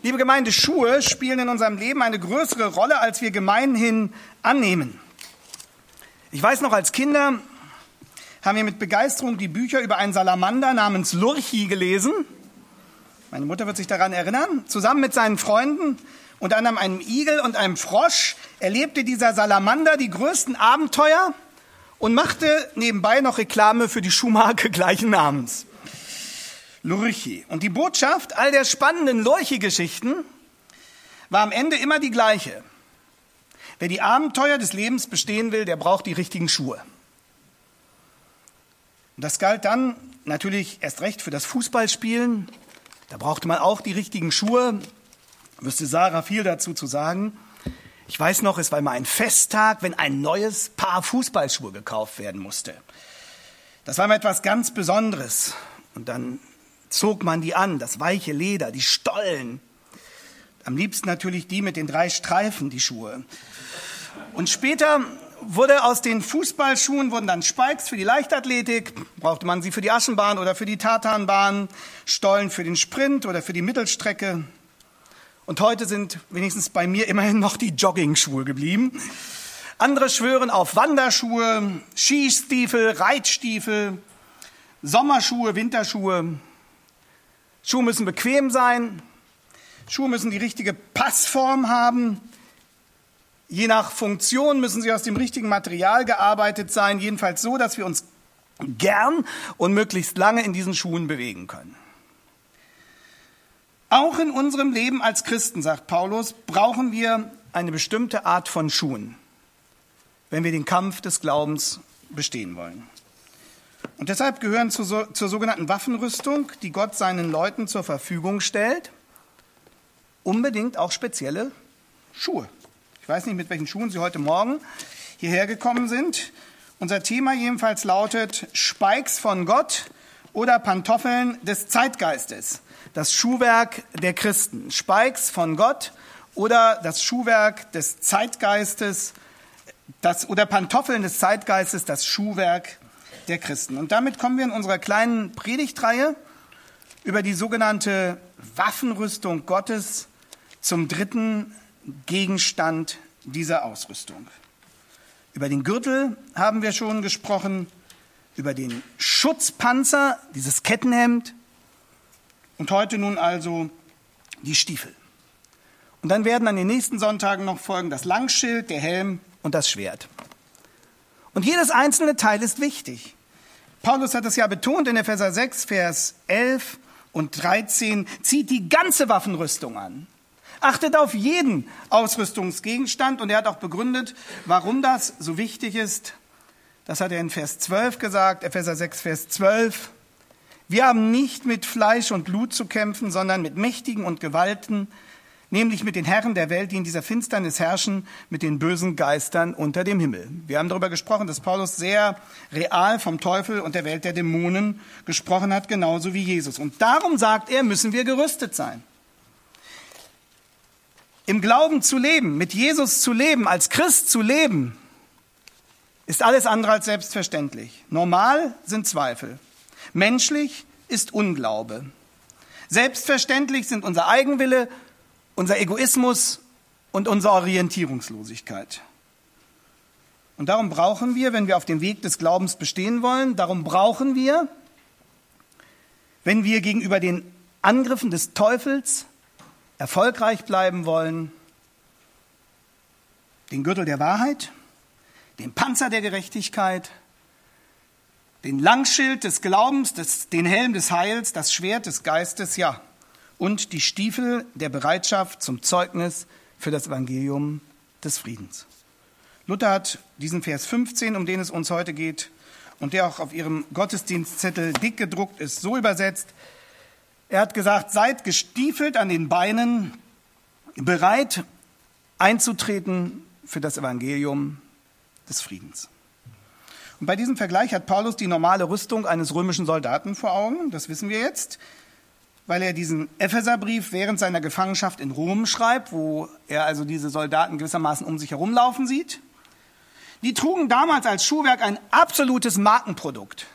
Liebe Gemeinde, Schuhe spielen in unserem Leben eine größere Rolle, als wir gemeinhin annehmen. Ich weiß noch, als Kinder haben wir mit Begeisterung die Bücher über einen Salamander namens Lurchi gelesen. Meine Mutter wird sich daran erinnern. Zusammen mit seinen Freunden, unter anderem einem Igel und einem Frosch, erlebte dieser Salamander die größten Abenteuer und machte nebenbei noch Reklame für die Schuhmarke gleichen Namens. Lurchi. Und die Botschaft all der spannenden Lurchi-Geschichten war am Ende immer die gleiche. Wer die Abenteuer des Lebens bestehen will, der braucht die richtigen Schuhe. Und das galt dann natürlich erst recht für das Fußballspielen. Da brauchte man auch die richtigen Schuhe. Wüsste Sarah viel dazu zu sagen. Ich weiß noch, es war immer ein Festtag, wenn ein neues Paar Fußballschuhe gekauft werden musste. Das war immer etwas ganz Besonderes. Und dann zog man die an, das weiche Leder, die Stollen. Am liebsten natürlich die mit den 3 Streifen, die Schuhe. Und später wurde aus den Fußballschuhen wurden dann Spikes für die Leichtathletik, brauchte man sie für die Aschenbahn oder für die Tatanbahn, Stollen für den Sprint oder für die Mittelstrecke. Und heute sind wenigstens bei mir immerhin noch die Jogging-Schuhe geblieben. Andere schwören auf Wanderschuhe, Skistiefel, Reitstiefel, Sommerschuhe, Winterschuhe. Schuhe müssen bequem sein, Schuhe müssen die richtige Passform haben. Je nach Funktion müssen sie aus dem richtigen Material gearbeitet sein, jedenfalls so, dass wir uns gern und möglichst lange in diesen Schuhen bewegen können. Auch in unserem Leben als Christen, sagt Paulus, brauchen wir eine bestimmte Art von Schuhen, wenn wir den Kampf des Glaubens bestehen wollen. Und deshalb gehören zur sogenannten Waffenrüstung, die Gott seinen Leuten zur Verfügung stellt, unbedingt auch spezielle Schuhe. Ich weiß nicht, mit welchen Schuhen Sie heute Morgen hierher gekommen sind. Unser Thema jedenfalls lautet Spikes von Gott oder Pantoffeln des Zeitgeistes. Das Schuhwerk der Christen. Spikes von Gott oder das Schuhwerk des Zeitgeistes, oder Pantoffeln des Zeitgeistes, das Schuhwerk der Christen. Und damit kommen wir in unserer kleinen Predigtreihe über die sogenannte Waffenrüstung Gottes zum dritten Gegenstand dieser Ausrüstung. Über den Gürtel haben wir schon gesprochen, über den Schutzpanzer, dieses Kettenhemd und heute nun also die Stiefel. Und dann werden an den nächsten Sonntagen noch folgen das Langschild, der Helm und das Schwert. Und jedes einzelne Teil ist wichtig. Paulus hat es ja betont in Epheser 6, Vers 11 und 13, zieht die ganze Waffenrüstung an. Achtet auf jeden Ausrüstungsgegenstand und er hat auch begründet, warum das so wichtig ist. Das hat er in Vers 12 gesagt, Epheser 6, Vers 12. Wir haben nicht mit Fleisch und Blut zu kämpfen, sondern mit Mächtigen und Gewalten, nämlich mit den Herren der Welt, die in dieser Finsternis herrschen, mit den bösen Geistern unter dem Himmel. Wir haben darüber gesprochen, dass Paulus sehr real vom Teufel und der Welt der Dämonen gesprochen hat, genauso wie Jesus. Und darum sagt er, müssen wir gerüstet sein. Im Glauben zu leben, mit Jesus zu leben, als Christ zu leben, ist alles andere als selbstverständlich. Normal sind Zweifel. Menschlich ist Unglaube. Selbstverständlich sind unser Eigenwille, unser Egoismus und unsere Orientierungslosigkeit. Und darum brauchen wir, wenn wir auf dem Weg des Glaubens bestehen wollen, darum brauchen wir, wenn wir gegenüber den Angriffen des Teufels erfolgreich bleiben wollen, den Gürtel der Wahrheit, den Panzer der Gerechtigkeit, den Langschild des Glaubens, den Helm des Heils, das Schwert des Geistes, ja, und die Stiefel der Bereitschaft zum Zeugnis für das Evangelium des Friedens. Luther hat diesen Vers 15, um den es uns heute geht, und der auch auf Ihrem Gottesdienstzettel dick gedruckt ist, so übersetzt. Er hat gesagt, seid gestiefelt an den Beinen, bereit einzutreten für das Evangelium des Friedens. Und bei diesem Vergleich hat Paulus die normale Rüstung eines römischen Soldaten vor Augen, das wissen wir jetzt, weil er diesen Epheserbrief während seiner Gefangenschaft in Rom schreibt, wo er also diese Soldaten gewissermaßen um sich herumlaufen sieht. Die trugen damals als Schuhwerk ein absolutes Markenprodukt.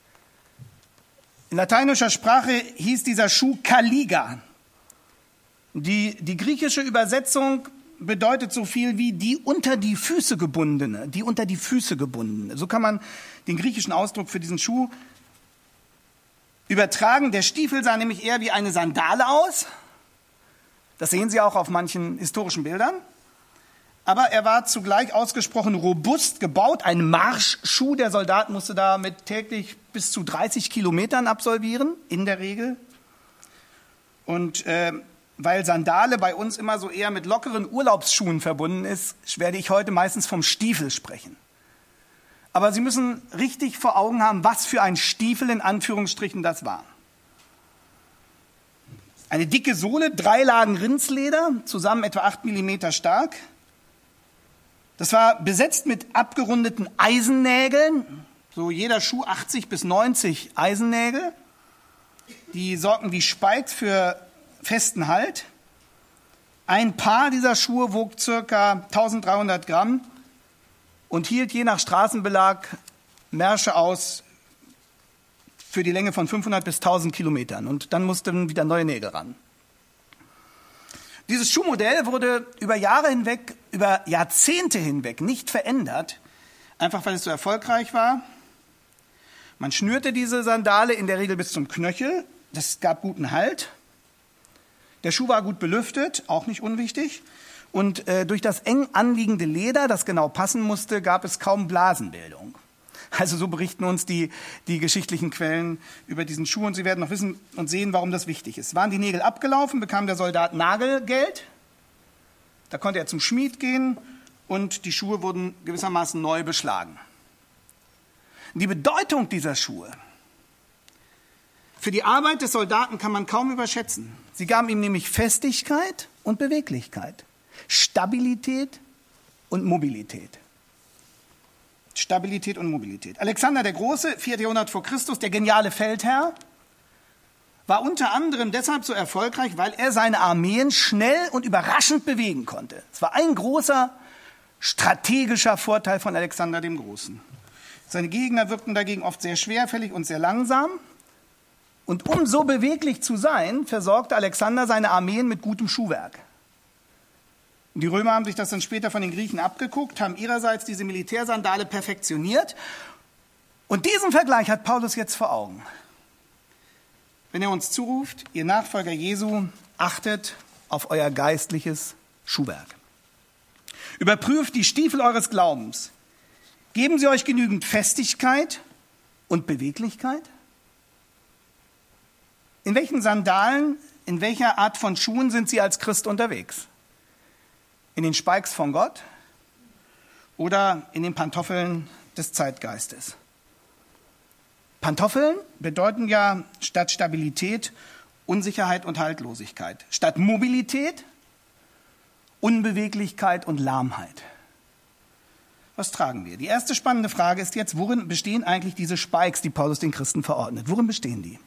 In lateinischer Sprache hieß dieser Schuh Caliga. Die griechische Übersetzung bedeutet so viel wie die unter die Füße gebundene, die unter die Füße gebundene. So kann man den griechischen Ausdruck für diesen Schuh übertragen. Der Stiefel sah nämlich eher wie eine Sandale aus. Das sehen Sie auch auf manchen historischen Bildern. Aber er war zugleich ausgesprochen robust gebaut. Ein Marschschuh. Der Soldat musste damit täglich bis zu 30 Kilometern absolvieren, in der Regel. Und weil Sandale bei uns immer so eher mit lockeren Urlaubsschuhen verbunden ist, werde ich heute meistens vom Stiefel sprechen. Aber Sie müssen richtig vor Augen haben, was für ein Stiefel in Anführungsstrichen das war. Eine dicke Sohle, 3 Lagen Rindsleder, zusammen etwa 8 Millimeter stark. Das war besetzt mit abgerundeten Eisennägeln, so jeder Schuh 80 bis 90 Eisennägel. Die sorgten wie Spikes für festen Halt. Ein Paar dieser Schuhe wog ca. 1300 Gramm und hielt je nach Straßenbelag Märsche aus für die Länge von 500 bis 1000 Kilometern. Und dann mussten wieder neue Nägel ran. Dieses Schuhmodell wurde über Jahre hinweg, über Jahrzehnte hinweg nicht verändert, einfach weil es so erfolgreich war. Man schnürte diese Sandale in der Regel bis zum Knöchel. Das gab guten Halt. Der Schuh war gut belüftet, auch nicht unwichtig. Und durch das eng anliegende Leder, das genau passen musste, gab es kaum Blasenbildung. Also so berichten uns die geschichtlichen Quellen über diesen Schuh. Und Sie werden noch wissen und sehen, warum das wichtig ist. Waren die Nägel abgelaufen, bekam der Soldat Nagelgeld. Da konnte er zum Schmied gehen und die Schuhe wurden gewissermaßen neu beschlagen. Die Bedeutung dieser Schuhe für die Arbeit des Soldaten kann man kaum überschätzen. Sie gaben ihm nämlich Festigkeit und Beweglichkeit, Stabilität und Mobilität. Stabilität und Mobilität. Alexander der Große, 4. Jahrhundert vor Christus, der geniale Feldherr, war unter anderem deshalb so erfolgreich, weil er seine Armeen schnell und überraschend bewegen konnte. Es war ein großer strategischer Vorteil von Alexander dem Großen. Seine Gegner wirkten dagegen oft sehr schwerfällig und sehr langsam. Und um so beweglich zu sein, versorgte Alexander seine Armeen mit gutem Schuhwerk. Und die Römer haben sich das dann später von den Griechen abgeguckt, haben ihrerseits diese Militärsandale perfektioniert. Und diesen Vergleich hat Paulus jetzt vor Augen. Wenn er uns zuruft, ihr Nachfolger Jesu, achtet auf euer geistliches Schuhwerk. Überprüft die Stiefel eures Glaubens. Geben sie euch genügend Festigkeit und Beweglichkeit? In welchen Sandalen, in welcher Art von Schuhen sind Sie als Christ unterwegs? In den Spikes von Gott oder in den Pantoffeln des Zeitgeistes? Pantoffeln bedeuten ja statt Stabilität Unsicherheit und Haltlosigkeit. Statt Mobilität Unbeweglichkeit und Lahmheit. Was tragen wir? Die erste spannende Frage ist jetzt, worin bestehen eigentlich diese Spikes, die Paulus den Christen verordnet? Worin bestehen die?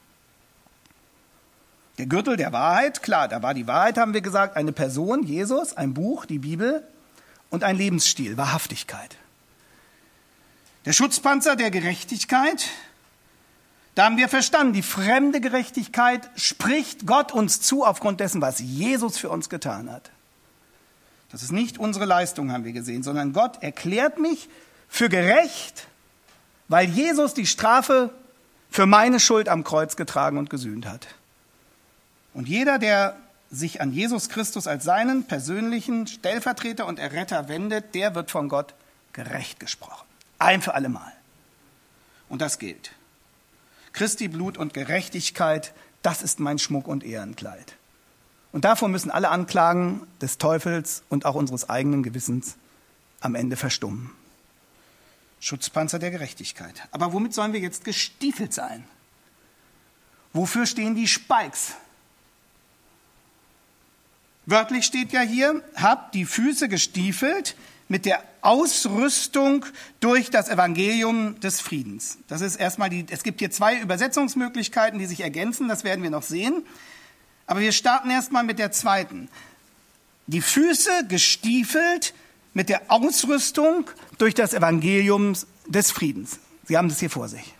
Der Gürtel der Wahrheit, klar, da war die Wahrheit, haben wir gesagt, eine Person, Jesus, ein Buch, die Bibel und ein Lebensstil, Wahrhaftigkeit. Der Schutzpanzer der Gerechtigkeit, da haben wir verstanden, die fremde Gerechtigkeit spricht Gott uns zu aufgrund dessen, was Jesus für uns getan hat. Das ist nicht unsere Leistung, haben wir gesehen, sondern Gott erklärt mich für gerecht, weil Jesus die Strafe für meine Schuld am Kreuz getragen und gesühnt hat. Und jeder, der sich an Jesus Christus als seinen persönlichen Stellvertreter und Erretter wendet, der wird von Gott gerecht gesprochen. Ein für alle Mal. Und das gilt. Christi Blut und Gerechtigkeit, das ist mein Schmuck und Ehrenkleid. Und davor müssen alle Anklagen des Teufels und auch unseres eigenen Gewissens am Ende verstummen. Schutzpanzer der Gerechtigkeit. Aber womit sollen wir jetzt gestiefelt sein? Wofür stehen die Spikes? Wörtlich steht ja hier, habt die Füße gestiefelt mit der Ausrüstung durch das Evangelium des Friedens. Das ist erstmal es gibt hier zwei Übersetzungsmöglichkeiten, die sich ergänzen, das werden wir noch sehen. Aber wir starten erstmal mit der zweiten. Die Füße gestiefelt mit der Ausrüstung durch das Evangelium des Friedens. Sie haben das hier vor sich.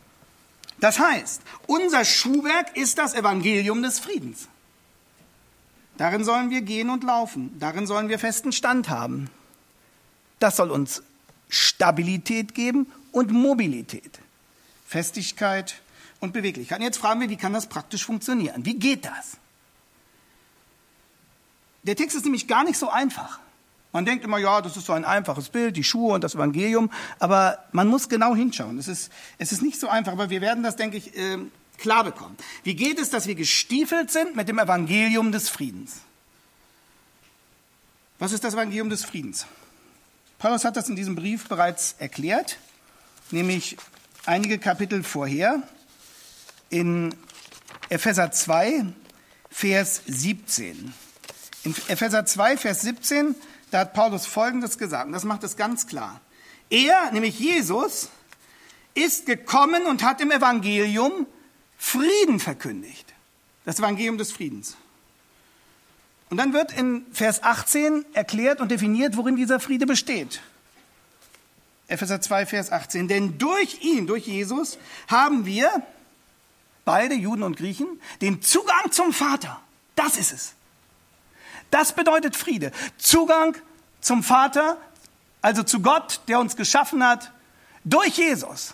Das heißt, unser Schuhwerk ist das Evangelium des Friedens. Darin sollen wir gehen und laufen. Darin sollen wir festen Stand haben. Das soll uns Stabilität geben und Mobilität. Festigkeit und Beweglichkeit. Und jetzt fragen wir, wie kann das praktisch funktionieren? Wie geht das? Der Text ist nämlich gar nicht so einfach. Man denkt immer, ja, das ist so ein einfaches Bild, die Schuhe und das Evangelium. Aber man muss genau hinschauen. Es ist nicht so einfach, aber wir werden das, denke ich, klar bekommen. Wie geht es, dass wir gestiefelt sind mit dem Evangelium des Friedens? Was ist das Evangelium des Friedens? Paulus hat das in diesem Brief bereits erklärt, nämlich einige Kapitel vorher, in Epheser 2, Vers 17. In Epheser 2, Vers 17, da hat Paulus Folgendes gesagt, und das macht es ganz klar. Er, nämlich Jesus, ist gekommen und hat im Evangelium Frieden verkündigt. Das Evangelium des Friedens. Und dann wird in Vers 18 erklärt und definiert, worin dieser Friede besteht. Epheser 2, Vers 18. Denn durch ihn, durch Jesus, haben wir, beide Juden und Griechen, den Zugang zum Vater. Das ist es. Das bedeutet Friede. Zugang zum Vater, also zu Gott, der uns geschaffen hat, durch Jesus.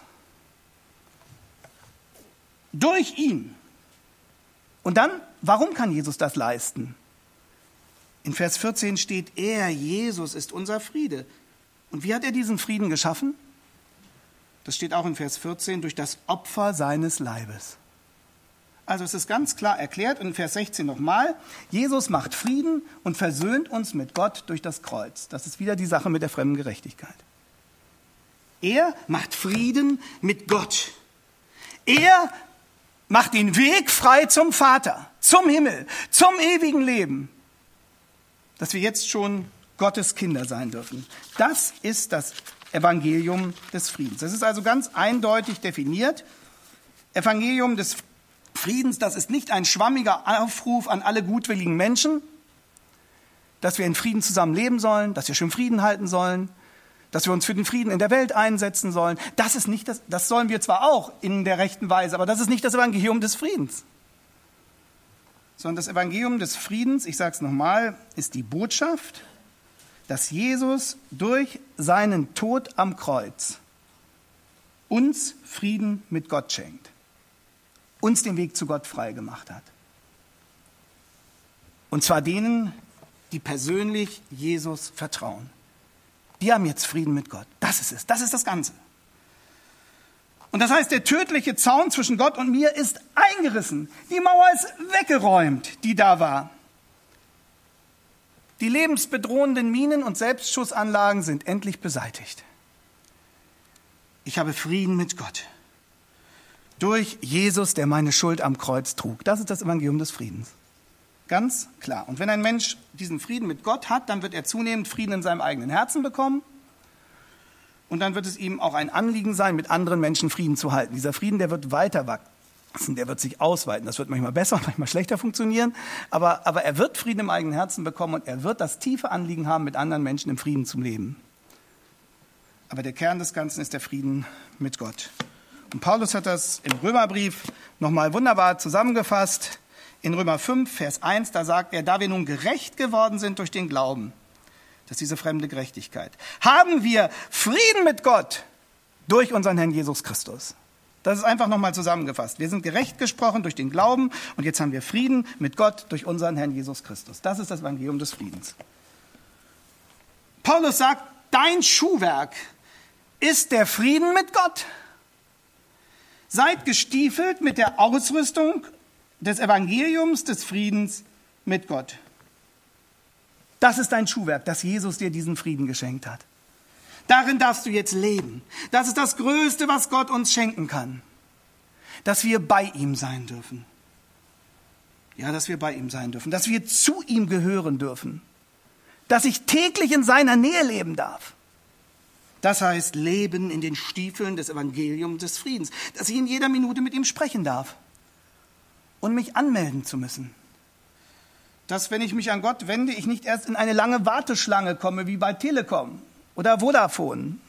Durch ihn. Und dann, warum kann Jesus das leisten? In Vers 14 steht, er, Jesus, ist unser Friede. Und wie hat er diesen Frieden geschaffen? Das steht auch in Vers 14, durch das Opfer seines Leibes. Also es ist ganz klar erklärt, in Vers 16 nochmal, Jesus macht Frieden und versöhnt uns mit Gott durch das Kreuz. Das ist wieder die Sache mit der fremden Gerechtigkeit. Er macht Frieden mit Gott. Er macht den Weg frei zum Vater, zum Himmel, zum ewigen Leben. Dass wir jetzt schon Gottes Kinder sein dürfen. Das ist das Evangelium des Friedens. Das ist also ganz eindeutig definiert. Evangelium des Friedens, das ist nicht ein schwammiger Aufruf an alle gutwilligen Menschen, dass wir in Frieden zusammen leben sollen, dass wir schön Frieden halten sollen, dass wir uns für den Frieden in der Welt einsetzen sollen. Das ist nicht das sollen wir zwar auch in der rechten Weise, aber das ist nicht das Evangelium des Friedens. Sondern das Evangelium des Friedens, ich sage es nochmal, ist die Botschaft, dass Jesus durch seinen Tod am Kreuz uns Frieden mit Gott schenkt, uns den Weg zu Gott frei gemacht hat. Und zwar denen, die persönlich Jesus vertrauen. Die haben jetzt Frieden mit Gott. Das ist es, das ist das Ganze. Und das heißt, der tödliche Zaun zwischen Gott und mir ist eingerissen. Die Mauer ist weggeräumt, die da war. Die lebensbedrohenden Minen und Selbstschussanlagen sind endlich beseitigt. Ich habe Frieden mit Gott. Durch Jesus, der meine Schuld am Kreuz trug. Das ist das Evangelium des Friedens. Ganz klar. Und wenn ein Mensch diesen Frieden mit Gott hat, dann wird er zunehmend Frieden in seinem eigenen Herzen bekommen. Und dann wird es ihm auch ein Anliegen sein, mit anderen Menschen Frieden zu halten. Dieser Frieden, der wird weiter wachsen, der wird sich ausweiten. Das wird manchmal besser, manchmal schlechter funktionieren. Aber er wird Frieden im eigenen Herzen bekommen und er wird das tiefe Anliegen haben, mit anderen Menschen im Frieden zu leben. Aber der Kern des Ganzen ist der Frieden mit Gott. Und Paulus hat das im Römerbrief nochmal wunderbar zusammengefasst. In Römer 5, Vers 1, da sagt er, da wir nun gerecht geworden sind durch den Glauben, das ist diese fremde Gerechtigkeit, haben wir Frieden mit Gott durch unseren Herrn Jesus Christus. Das ist einfach nochmal zusammengefasst. Wir sind gerecht gesprochen durch den Glauben und jetzt haben wir Frieden mit Gott durch unseren Herrn Jesus Christus. Das ist das Evangelium des Friedens. Paulus sagt, dein Schuhwerk ist der Frieden mit Gott. Seid gestiefelt mit der Ausrüstung des Evangeliums des Friedens mit Gott. Das ist dein Schuhwerk, dass Jesus dir diesen Frieden geschenkt hat. Darin darfst du jetzt leben. Das ist das Größte, was Gott uns schenken kann. Dass wir bei ihm sein dürfen. Ja, dass wir bei ihm sein dürfen. Dass wir zu ihm gehören dürfen. Dass ich täglich in seiner Nähe leben darf. Das heißt, leben in den Stiefeln des Evangeliums des Friedens. Dass ich in jeder Minute mit ihm sprechen darf. Und mich anmelden zu müssen. Dass, wenn ich mich an Gott wende, ich nicht erst in eine lange Warteschlange komme, wie bei Telekom oder Vodafone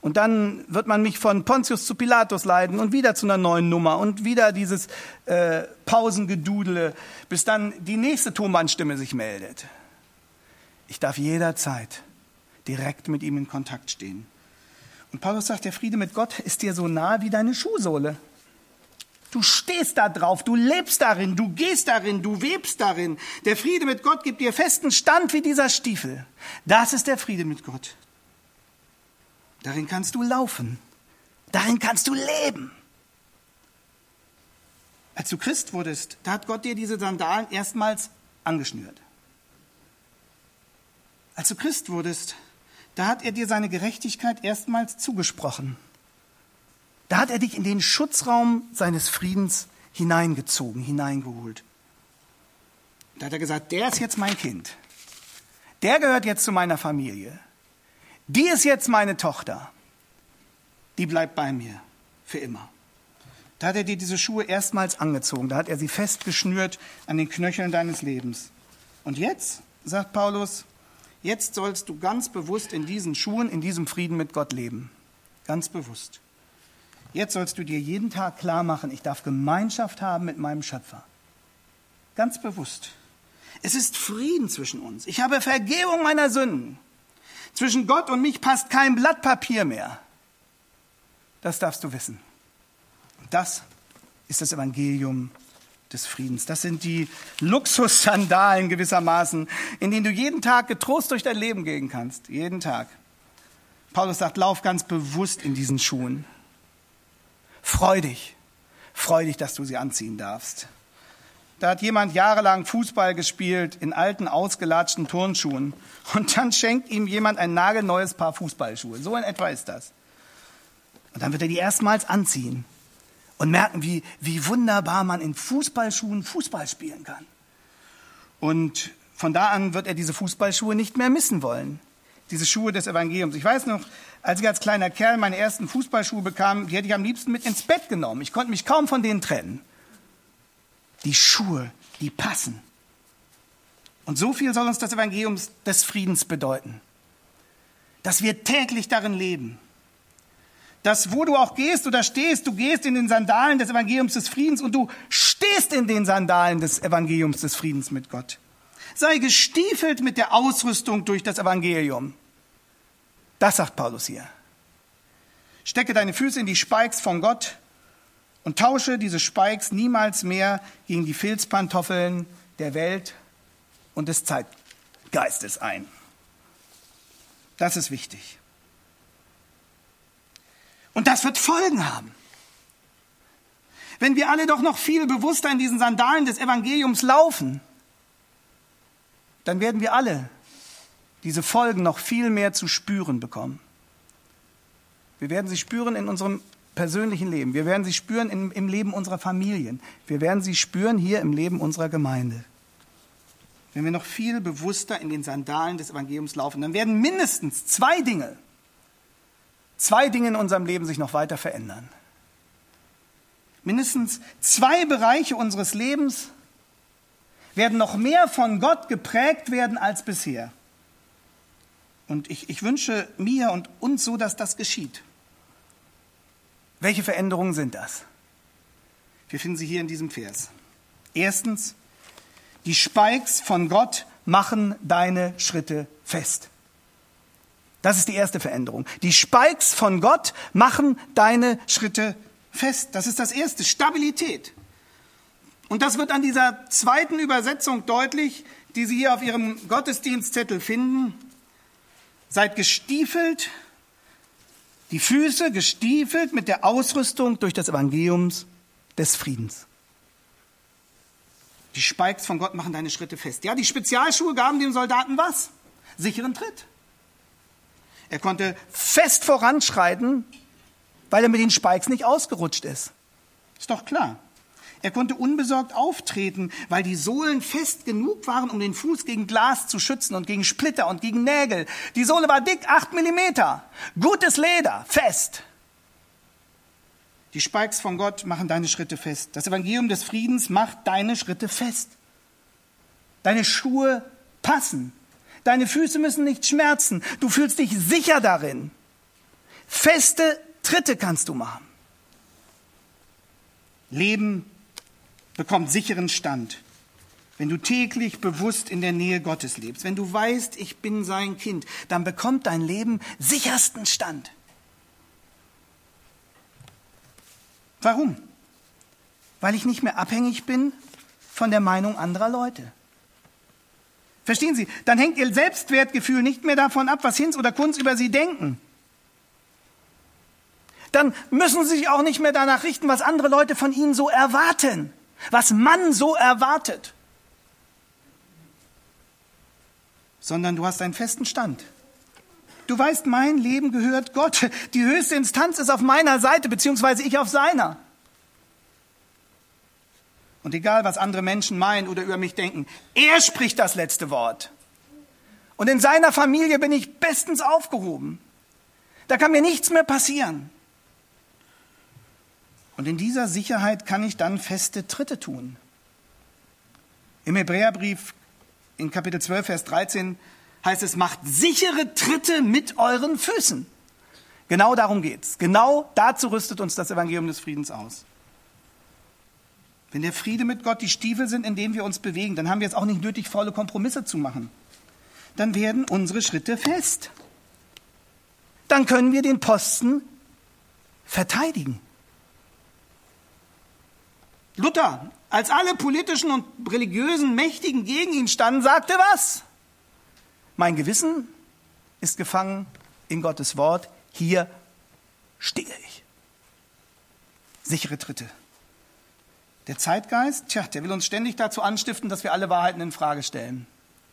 Und dann wird man mich von Pontius zu Pilatus leiten und wieder zu einer neuen Nummer und wieder dieses Pausengedudele, bis dann die nächste Tonbandstimme sich meldet. Ich darf jederzeit direkt mit ihm in Kontakt stehen. Und Paulus sagt, der Friede mit Gott ist dir so nah wie deine Schuhsohle. Du stehst da drauf, du lebst darin, du gehst darin, du webst darin. Der Friede mit Gott gibt dir festen Stand wie dieser Stiefel. Das ist der Friede mit Gott. Darin kannst du laufen. Darin kannst du leben. Als du Christ wurdest, da hat Gott dir diese Sandalen erstmals angeschnürt. Als du Christ wurdest, da hat er dir seine Gerechtigkeit erstmals zugesprochen. Da hat er dich in den Schutzraum seines Friedens hineingezogen, hineingeholt. Da hat er gesagt, der ist jetzt mein Kind. Der gehört jetzt zu meiner Familie. Die ist jetzt meine Tochter. Die bleibt bei mir für immer. Da hat er dir diese Schuhe erstmals angezogen. Da hat er sie festgeschnürt an den Knöcheln deines Lebens. Und jetzt, sagt Paulus, jetzt sollst du ganz bewusst in diesen Schuhen, in diesem Frieden mit Gott leben. Ganz bewusst. Jetzt sollst du dir jeden Tag klar machen, ich darf Gemeinschaft haben mit meinem Schöpfer. Ganz bewusst. Es ist Frieden zwischen uns. Ich habe Vergebung meiner Sünden. Zwischen Gott und mich passt kein Blatt Papier mehr. Das darfst du wissen. Und das ist das Evangelium des Friedens. Das sind die Luxussandalen gewissermaßen, in denen du jeden Tag getrost durch dein Leben gehen kannst. Jeden Tag. Paulus sagt, lauf ganz bewusst in diesen Schuhen. Freu dich, dass du sie anziehen darfst. Da hat jemand jahrelang Fußball gespielt in alten, ausgelatschten Turnschuhen und dann schenkt ihm jemand ein nagelneues Paar Fußballschuhe. So in etwa ist das. Und dann wird er die erstmals anziehen und merken, wie wunderbar man in Fußballschuhen Fußball spielen kann. Und von da an wird er diese Fußballschuhe nicht mehr missen wollen. Diese Schuhe des Evangeliums. Ich weiß noch, als ich als kleiner Kerl meine ersten Fußballschuhe bekam, die hätte ich am liebsten mit ins Bett genommen. Ich konnte mich kaum von denen trennen. Die Schuhe, die passen. Und so viel soll uns das Evangelium des Friedens bedeuten. Dass wir täglich darin leben. Dass wo du auch gehst oder stehst, du gehst in den Sandalen des Evangeliums des Friedens und du stehst in den Sandalen des Evangeliums des Friedens mit Gott. Sei gestiefelt mit der Ausrüstung durch das Evangelium. Das sagt Paulus hier. Stecke deine Füße in die Spikes von Gott und tausche diese Spikes niemals mehr gegen die Filzpantoffeln der Welt und des Zeitgeistes ein. Das ist wichtig. Und das wird Folgen haben. Wenn wir alle doch noch viel bewusster in diesen Sandalen des Evangeliums laufen, dann werden wir alle diese Folgen noch viel mehr zu spüren bekommen. Wir werden sie spüren in unserem persönlichen Leben. Wir werden sie spüren im Leben unserer Familien. Wir werden sie spüren hier im Leben unserer Gemeinde. Wenn wir noch viel bewusster in den Sandalen des Evangeliums laufen, dann werden mindestens zwei Dinge in unserem Leben sich noch weiter verändern. Mindestens zwei Bereiche unseres Lebens werden noch mehr von Gott geprägt werden als bisher. Und ich wünsche mir und uns so, dass das geschieht. Welche Veränderungen sind das? Wir finden sie hier in diesem Vers. Erstens, die Spikes von Gott machen deine Schritte fest. Das ist die erste Veränderung. Die Spikes von Gott machen deine Schritte fest. Das ist das Erste, Stabilität. Und das wird an dieser zweiten Übersetzung deutlich, die Sie hier auf Ihrem Gottesdienstzettel finden. Seid gestiefelt, die Füße gestiefelt mit der Ausrüstung durch das Evangelium des Friedens. Die Spikes von Gott machen deine Schritte fest. Ja, die Spezialschuhe gaben dem Soldaten was? Sicheren Tritt. Er konnte fest voranschreiten, weil er mit den Spikes nicht ausgerutscht ist. Ist doch klar. Er konnte unbesorgt auftreten, weil die Sohlen fest genug waren, um den Fuß gegen Glas zu schützen und gegen Splitter und gegen Nägel. Die Sohle war dick, 8 Millimeter. Gutes Leder, fest. Die Spikes von Gott machen deine Schritte fest. Das Evangelium des Friedens macht deine Schritte fest. Deine Schuhe passen. Deine Füße müssen nicht schmerzen. Du fühlst dich sicher darin. Feste Tritte kannst du machen. Leben bekommt sicheren Stand, wenn du täglich bewusst in der Nähe Gottes lebst. Wenn du weißt, ich bin sein Kind, dann bekommt dein Leben sichersten Stand. Warum? Weil ich nicht mehr abhängig bin von der Meinung anderer Leute. Verstehen Sie? Dann hängt Ihr Selbstwertgefühl nicht mehr davon ab, was Hinz oder Kunz über Sie denken. Dann müssen Sie sich auch nicht mehr danach richten, was andere Leute von Ihnen so erwarten, was man so erwartet. Sondern du hast einen festen Stand. Du weißt, mein Leben gehört Gott. Die höchste Instanz ist auf meiner Seite, beziehungsweise ich auf seiner. Und egal, was andere Menschen meinen oder über mich denken, er spricht das letzte Wort. Und in seiner Familie bin ich bestens aufgehoben. Da kann mir nichts mehr passieren. Und in dieser Sicherheit kann ich dann feste Tritte tun. Im Hebräerbrief in Kapitel 12, Vers 13 heißt es, macht sichere Tritte mit euren Füßen. Genau darum geht's. Genau dazu rüstet uns das Evangelium des Friedens aus. Wenn der Friede mit Gott die Stiefel sind, in denen wir uns bewegen, dann haben wir es auch nicht nötig, faule Kompromisse zu machen. Dann werden unsere Schritte fest. Dann können wir den Posten verteidigen. Luther, als alle politischen und religiösen Mächtigen gegen ihn standen, sagte was? Mein Gewissen ist gefangen in Gottes Wort. Hier stehe ich. Sichere Tritte. Der Zeitgeist, der will uns ständig dazu anstiften, dass wir alle Wahrheiten in Frage stellen.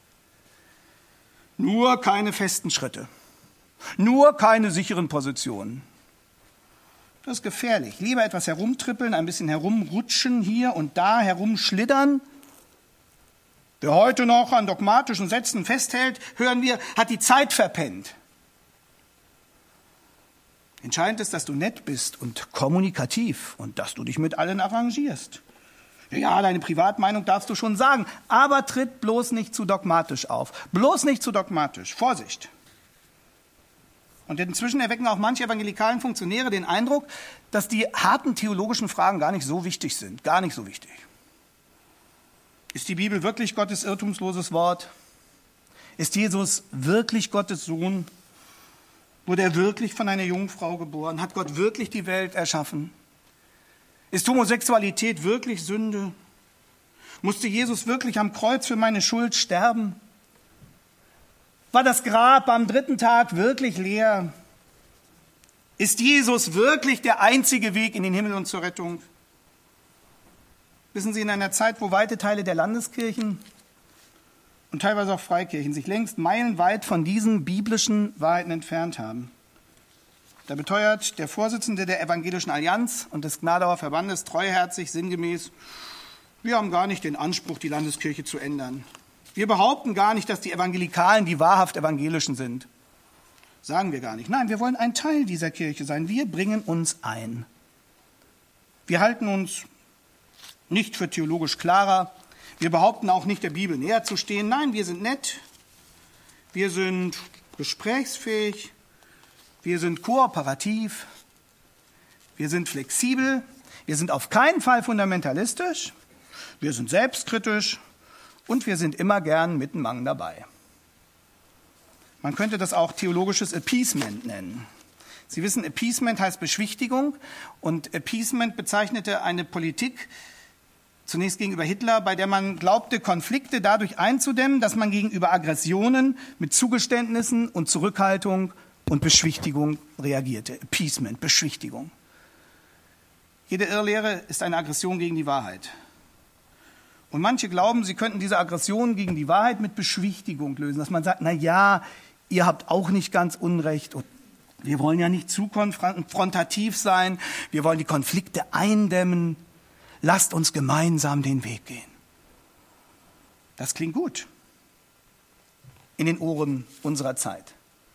Nur keine festen Schritte. Nur keine sicheren Positionen. Das ist gefährlich. Lieber etwas herumtrippeln, ein bisschen herumrutschen hier und da, herumschlittern. Wer heute noch an dogmatischen Sätzen festhält, hören wir, hat die Zeit verpennt. Entscheidend ist, dass du nett bist und kommunikativ und dass du dich mit allen arrangierst. Ja, deine Privatmeinung darfst du schon sagen, aber tritt bloß nicht zu dogmatisch auf. Bloß nicht zu dogmatisch. Vorsicht. Und inzwischen erwecken auch manche evangelikalen Funktionäre den Eindruck, dass die harten theologischen Fragen gar nicht so wichtig sind. Gar nicht so wichtig. Ist die Bibel wirklich Gottes irrtumsloses Wort? Ist Jesus wirklich Gottes Sohn? Wurde er wirklich von einer Jungfrau geboren? Hat Gott wirklich die Welt erschaffen? Ist Homosexualität wirklich Sünde? Musste Jesus wirklich am Kreuz für meine Schuld sterben? War das Grab am 3. Tag wirklich leer? Ist Jesus wirklich der einzige Weg in den Himmel und zur Rettung? Wissen Sie, in einer Zeit, wo weite Teile der Landeskirchen und teilweise auch Freikirchen sich längst meilenweit von diesen biblischen Wahrheiten entfernt haben, da beteuert der Vorsitzende der Evangelischen Allianz und des Gnadauer Verbandes treuherzig, sinngemäß, wir haben gar nicht den Anspruch, die Landeskirche zu ändern. Wir behaupten gar nicht, dass die Evangelikalen die wahrhaft Evangelischen sind. Sagen wir gar nicht. Nein, wir wollen ein Teil dieser Kirche sein. Wir bringen uns ein. Wir halten uns nicht für theologisch klarer. Wir behaupten auch nicht, der Bibel näher zu stehen. Nein, wir sind nett. Wir sind gesprächsfähig. Wir sind kooperativ. Wir sind flexibel. Wir sind auf keinen Fall fundamentalistisch. Wir sind selbstkritisch. Und wir sind immer gern mit dem Mang dabei. Man könnte das auch theologisches Appeasement nennen. Sie wissen, Appeasement heißt Beschwichtigung und Appeasement bezeichnete eine Politik, zunächst gegenüber Hitler, bei der man glaubte, Konflikte dadurch einzudämmen, dass man gegenüber Aggressionen mit Zugeständnissen und Zurückhaltung und Beschwichtigung reagierte. Appeasement, Beschwichtigung. Jede Irrlehre ist eine Aggression gegen die Wahrheit. Und manche glauben, sie könnten diese Aggression gegen die Wahrheit mit Beschwichtigung lösen, dass man sagt, na ja, ihr habt auch nicht ganz Unrecht und wir wollen ja nicht zu konfrontativ sein, wir wollen die Konflikte eindämmen, lasst uns gemeinsam den Weg gehen. Das klingt gut in den Ohren unserer Zeit.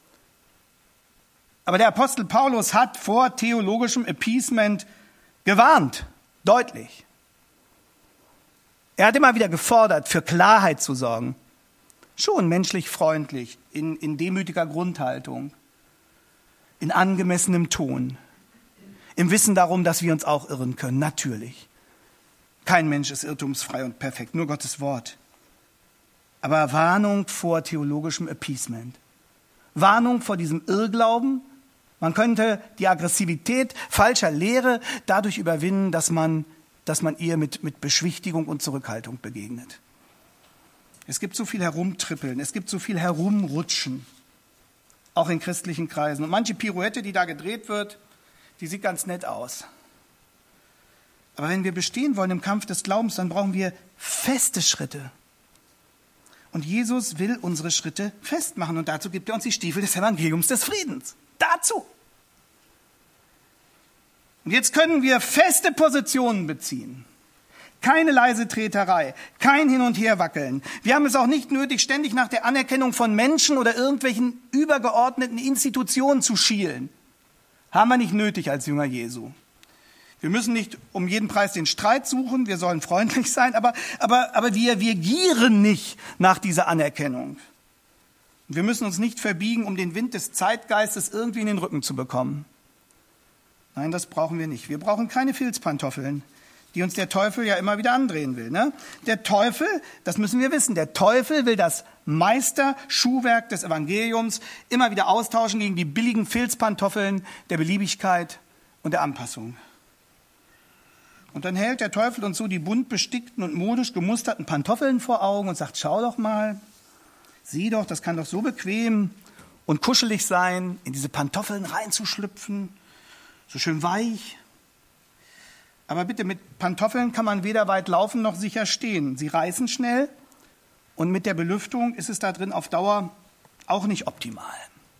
Aber der Apostel Paulus hat vor theologischem Appeasement gewarnt, deutlich. Er hat immer wieder gefordert, für Klarheit zu sorgen. Schon menschlich freundlich, in demütiger Grundhaltung. in angemessenem Ton, im Wissen darum, dass wir uns auch irren können, natürlich. Kein Mensch ist irrtumsfrei und perfekt, nur Gottes Wort. Aber Warnung vor theologischem Appeasement. Warnung vor diesem Irrglauben. Man könnte die Aggressivität falscher Lehre dadurch überwinden, dass man ihr mit Beschwichtigung und Zurückhaltung begegnet. Es gibt so viel Herumtrippeln, es gibt so viel Herumrutschen, auch in christlichen Kreisen. Und manche Pirouette, die da gedreht wird, die sieht ganz nett aus. Aber wenn wir bestehen wollen im Kampf des Glaubens, dann brauchen wir feste Schritte. Und Jesus will unsere Schritte festmachen. Und dazu gibt er uns die Stiefel des Evangeliums des Friedens. Dazu. Und jetzt können wir feste Positionen beziehen. Keine leise Treterei, kein Hin- und Herwackeln. Wir haben es auch nicht nötig, ständig nach der Anerkennung von Menschen oder irgendwelchen übergeordneten Institutionen zu schielen. Haben wir nicht nötig als Jünger Jesu. Wir müssen nicht um jeden Preis den Streit suchen, wir sollen freundlich sein, aber wir gieren nicht nach dieser Anerkennung. Wir müssen uns nicht verbiegen, um den Wind des Zeitgeistes irgendwie in den Rücken zu bekommen. Nein, das brauchen wir nicht. Wir brauchen keine Filzpantoffeln, die uns der Teufel ja immer wieder andrehen will. Ne? Der Teufel, das müssen wir wissen, der Teufel will das Meisterschuhwerk des Evangeliums immer wieder austauschen gegen die billigen Filzpantoffeln der Beliebigkeit und der Anpassung. Und dann hält der Teufel uns so die bunt bestickten und modisch gemusterten Pantoffeln vor Augen und sagt, schau doch mal, sieh doch, das kann doch so bequem und kuschelig sein, in diese Pantoffeln reinzuschlüpfen, so schön weich. Aber bitte, mit Pantoffeln kann man weder weit laufen noch sicher stehen. Sie reißen schnell und mit der Belüftung ist es da drin auf Dauer auch nicht optimal.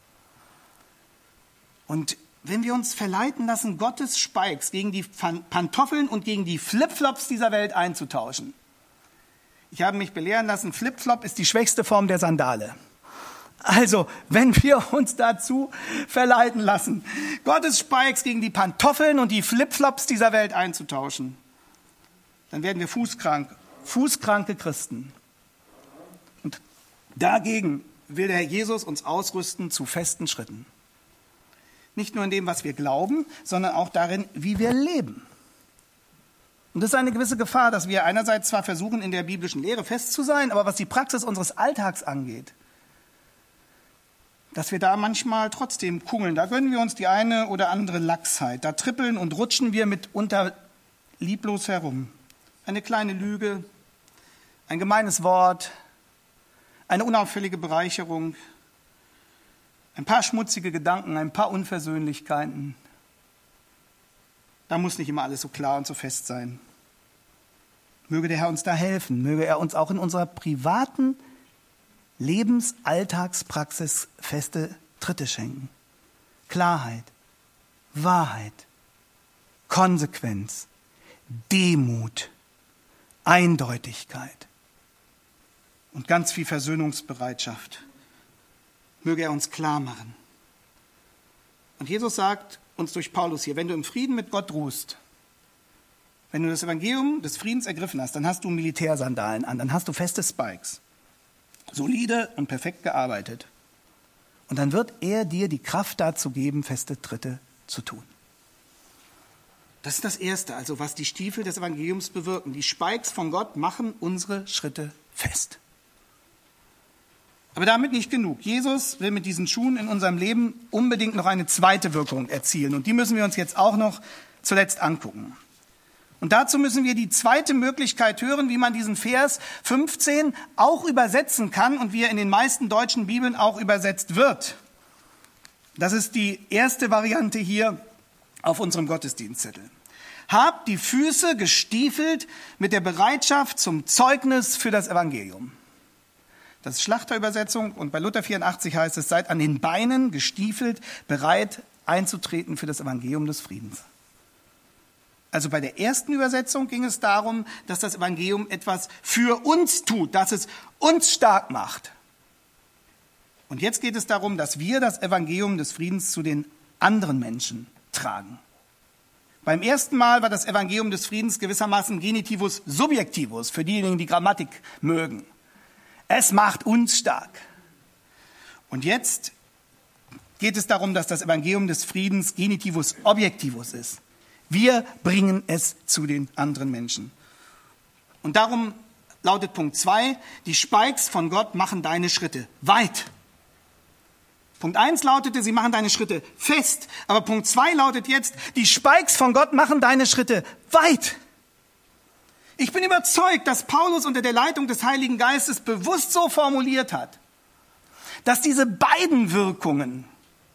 Und wenn wir uns verleiten lassen, Gottes Spikes gegen die Pantoffeln und gegen die Flipflops dieser Welt einzutauschen. Ich habe mich belehren lassen, Flipflop ist die schwächste Form der Sandale. Also, wenn wir uns dazu verleiten lassen, Gottes Spikes gegen die Pantoffeln und die Flipflops dieser Welt einzutauschen, dann werden wir fußkranke Christen. Und dagegen will der Herr Jesus uns ausrüsten zu festen Schritten. Nicht nur in dem, was wir glauben, sondern auch darin, wie wir leben. Und das ist eine gewisse Gefahr, dass wir einerseits zwar versuchen, in der biblischen Lehre fest zu sein, aber was die Praxis unseres Alltags angeht, dass wir da manchmal trotzdem kungeln. Da gönnen wir uns die eine oder andere Lachsheit. Da trippeln und rutschen wir mitunter lieblos herum. Eine kleine Lüge, ein gemeines Wort, eine unauffällige Bereicherung, ein paar schmutzige Gedanken, ein paar Unversöhnlichkeiten. Da muss nicht immer alles so klar und so fest sein. Möge der Herr uns da helfen, möge er uns auch in unserer privaten Lebensalltagspraxis feste Tritte schenken. Klarheit, Wahrheit, Konsequenz, Demut, Eindeutigkeit und ganz viel Versöhnungsbereitschaft. Möge er uns klar machen. Und Jesus sagt uns durch Paulus hier, wenn du im Frieden mit Gott ruhst, wenn du das Evangelium des Friedens ergriffen hast, dann hast du Militärsandalen an, dann hast du feste Spikes. Solide und perfekt gearbeitet. Und dann wird er dir die Kraft dazu geben, feste Tritte zu tun. Das ist das Erste, also was die Stiefel des Evangeliums bewirken. Die Spikes von Gott machen unsere Schritte fest. Aber damit nicht genug. Jesus will mit diesen Schuhen in unserem Leben unbedingt noch eine zweite Wirkung erzielen. Und die müssen wir uns jetzt auch noch zuletzt angucken. Und dazu müssen wir die zweite Möglichkeit hören, wie man diesen Vers 15 auch übersetzen kann und wie er in den meisten deutschen Bibeln auch übersetzt wird. Das ist die erste Variante hier auf unserem Gottesdienstzettel. Habt die Füße gestiefelt mit der Bereitschaft zum Zeugnis für das Evangelium. Das ist Schlachterübersetzung und bei Luther 84 heißt es, seid an den Beinen gestiefelt, bereit einzutreten für das Evangelium des Friedens. Also bei der ersten Übersetzung ging es darum, dass das Evangelium etwas für uns tut, dass es uns stark macht. Und jetzt geht es darum, dass wir das Evangelium des Friedens zu den anderen Menschen tragen. Beim ersten Mal war das Evangelium des Friedens gewissermaßen Genitivus Subjektivus, für diejenigen, die Grammatik mögen. Es macht uns stark. Und jetzt geht es darum, dass das Evangelium des Friedens Genitivus Objektivus ist. Wir bringen es zu den anderen Menschen. Und darum lautet Punkt 2, die Spikes von Gott machen deine Schritte weit. Punkt 1 lautete, sie machen deine Schritte fest. Aber Punkt 2 lautet jetzt, die Spikes von Gott machen deine Schritte weit. Ich bin überzeugt, dass Paulus unter der Leitung des Heiligen Geistes bewusst so formuliert hat, dass diese beiden Wirkungen